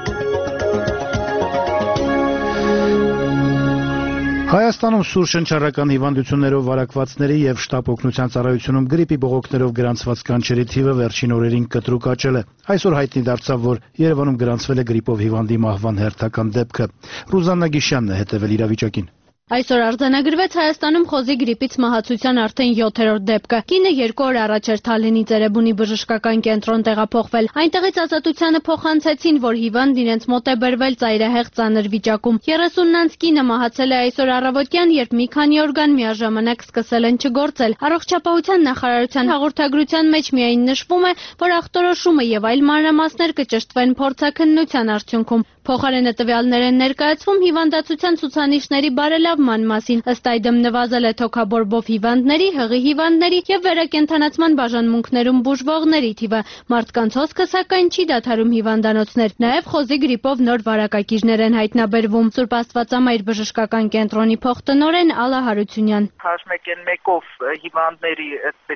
Հայաստանում սուր շնչառական հիվանդություններով վարակվածների եւ շտապ օգնության ծառայությունում գրիպի բողոքներով գրանցված կանչերի թիվը վերջին օրերին կտրուկ աճել է։ Այսօր հայտնի դարձավ, որ Երևանում գրանցվել է գրիպով հիվանդի մահվան հերթական դեպքը։ Ռուզաննա Գիշյանն է հետևել իրավիճակին։ Այսօր արձանագրվեց Հայաստանում խոզի գրիպից մահացության արդեն 7-րդ դեպքը։ Կինը 2 օր առաջ էր Թալենի Ծերեբունի բժշկական կենտրոն տեղափոխվել։ Այնտեղից Ազատությանը փոխանցեցին, որ հիվանդն իրենց մոտ է բերվել ծայրահեղ ծանր վիճակում։ 30-նանց կինը մահացել է այսօր առավոտյան, երբ մի քանի օրգան միաժամանակ սկսել են չգործել։ Առողջապահության նախարարության հաղորդագրության մեջ միայն նշվում է, որ ախտորոշումը եւ այլ մանրամասներ կճշտվեն փորձաքննության արդյունքում։ Փոխարենը տվյալներ են ներկայացվում հիվանդացության ցուցանիշների բարելավման մասին։ Ըստ այդմ նվազել է թոքաբորբով հիվանդների, հղի հիվանդների եւ վերակենդանացման բաժանմունքներում բուժվողների թիվը։ Մարդկանց հոսքը սակայն չի դադարում հիվանդանոցներ։ Նաեւ խոզի գրիպով նոր վարակակիրներ են հայտնաբերվում։ Սուրբ Աստվածամայր բժշկական կենտրոնի փոխտնօրեն Ալա Հարությունյան։ H1N1-ով հիվանդների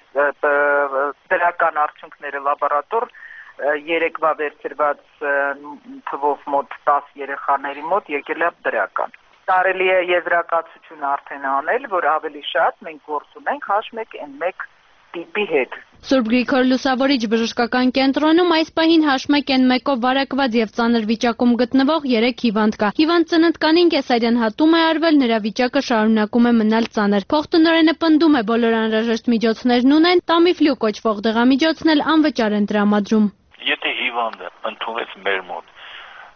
դրական արդյունքները լաբորատոր երեկվա վերցրված թվով մոտ 10 երեխաների մոտ եկել է դրական։ Կարելի է եզրակացություն արդեն անել, որ ավելի շատ մենք գործ ունենք H1N1 տիպի հետ։ Սուրբ Գրիգոր Լուսավորիչ բժշկական կենտրոնում այս պահին H1N1-ով վարակված եւ ծանր վիճակում գտնվող 3 հիվանդ կա։ Հիվանդ ծննդկանին կեսարյան հատում է արվել, նրա վիճակը շարունակում է մնալ ծանր։ Փոխտնօրենը պնդում է, բոլոր անհրաժեշտ միջոցներն ունեն, Տամիֆլու կոչվող դեղամիջոցն էլ անվճար են տրամադրում։ Եթե հիվանդը ընդունեց մեր մոտ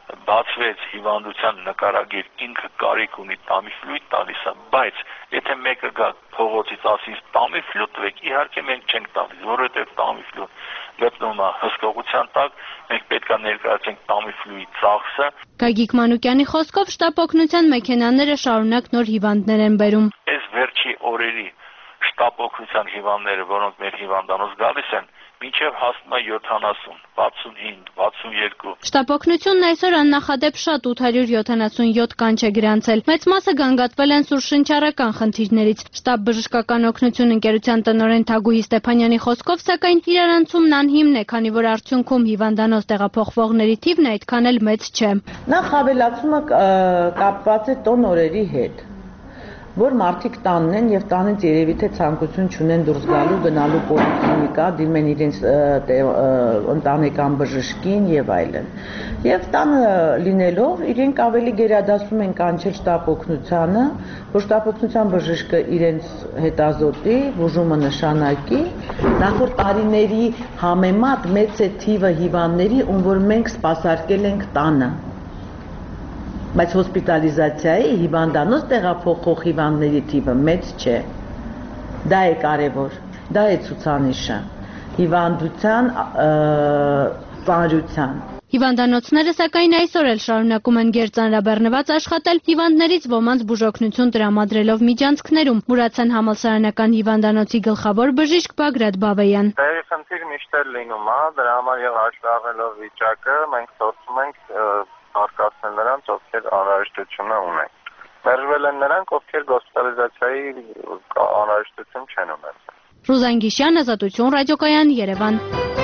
բացվեց հիվանդության նկարագիր, ինքը կարիք ունի Tamiflu-ի տալիս է, բայց եթե մեկը գա փողոցից ասի Tamiflu տվեք, իհարկե մենք չենք տալիս, որովհետև Tamiflu գտնվում է հսկողության տակ, մենք պետք է ներկայացնենք Tamiflu-ի ծախսը։ Գագիկ Մանուկյանի խոսքով շտապ օգնության մեքենաները շարունակ նոր հիվանդներ են բերում։ Այս վերջի օրերի շտապ օգնության հիվանդները, որոնք մեր հիվանդանոց գալիս են, մինչև հասնում է 70, 65, 62։ Շտապ օգնությունն այսօր աննախադեպ շատ 877 կանչ է գրանցել։ Մեծ մասը գանգատվել են սուրշնչառական խնդիրներից։ Շտապ բժշկական օգնություն ընկերության տնօրեն Թագուհի Ստեփանյանի խոսքով, սակայն իրարանցումն անհիմն է, քանի որ արդյունքում հիվանդանոց տեղափոխվողների թիվն այդքան էլ մեծ չէ։ Նախ հավելացումը կապված է տոն օրերի հետ, որ մարդիկ տանն են եւ տանից երևի թե ցանկություն չունեն դուրս գալու, գնալու պոլիկլինիկա, դիմեն իրենց ընտանեկան բժշկին եւ այլն։ Եվ տանը լինելով իրենք ավելի գերադասում են կանչել շտապ օգնությանը, որ շտապ օգնության բժիշկը իրենց հետազոտի, բուժումը նշանակի։ Նախորդ տարիների համեմատ մեծ է թիվը հիվանդների, ում որ մենք սպասարկել ենք տանը։ Բայց հոսպիտալիզացիայի հիվանդանոց տեղափոխող հիվանդների թիվը մեծ չէ։ Դա է կարևոր, դա է ցուցանիշը հիվանդության ծանրության։ Հիվանդանոցները սակայն այսօր էլ շարունակում են գերծանրաբեռնված աշխատել, հիվանդներից ոմանց բուժօգնություն տրամադրելով միջանցքներում։ Մուրացան համալսարանական հիվանդանոցի գլխավոր բժիշկ Բագրատ Բավեյան։ Դե խնդիր միշտ էլ լինում է, դրա համար եւ հաշվի առնելով վիճակը մենք փորձում ենք արկածնել նրանց, ովքեր անհրաժեշտությունը ունեն։ Մերժվել են նրանք, ովքեր հոսպիտալիզացիայի անհրաժեշտություն չեն ունեցել։ Ռուզան Գիշյան, Ազատություն ռադիոկայան, Երևան։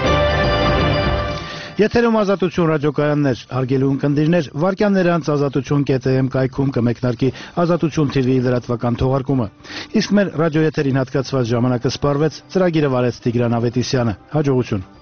Եթերում Ազատություն ռադիոկայաններ, հարգելի ունկնդիրներ, վարքյաններ անց azatutun.am կայքում կմեկնարկի Ազատություն TV-ի լրատվական թողարկումը։ Իսկ մեր ռադիոեթերին հատկացված ժամանակը սպառվեց, ծրագիրը վարեց Տիգրան Ավետիսյանը։ Հաջողություն։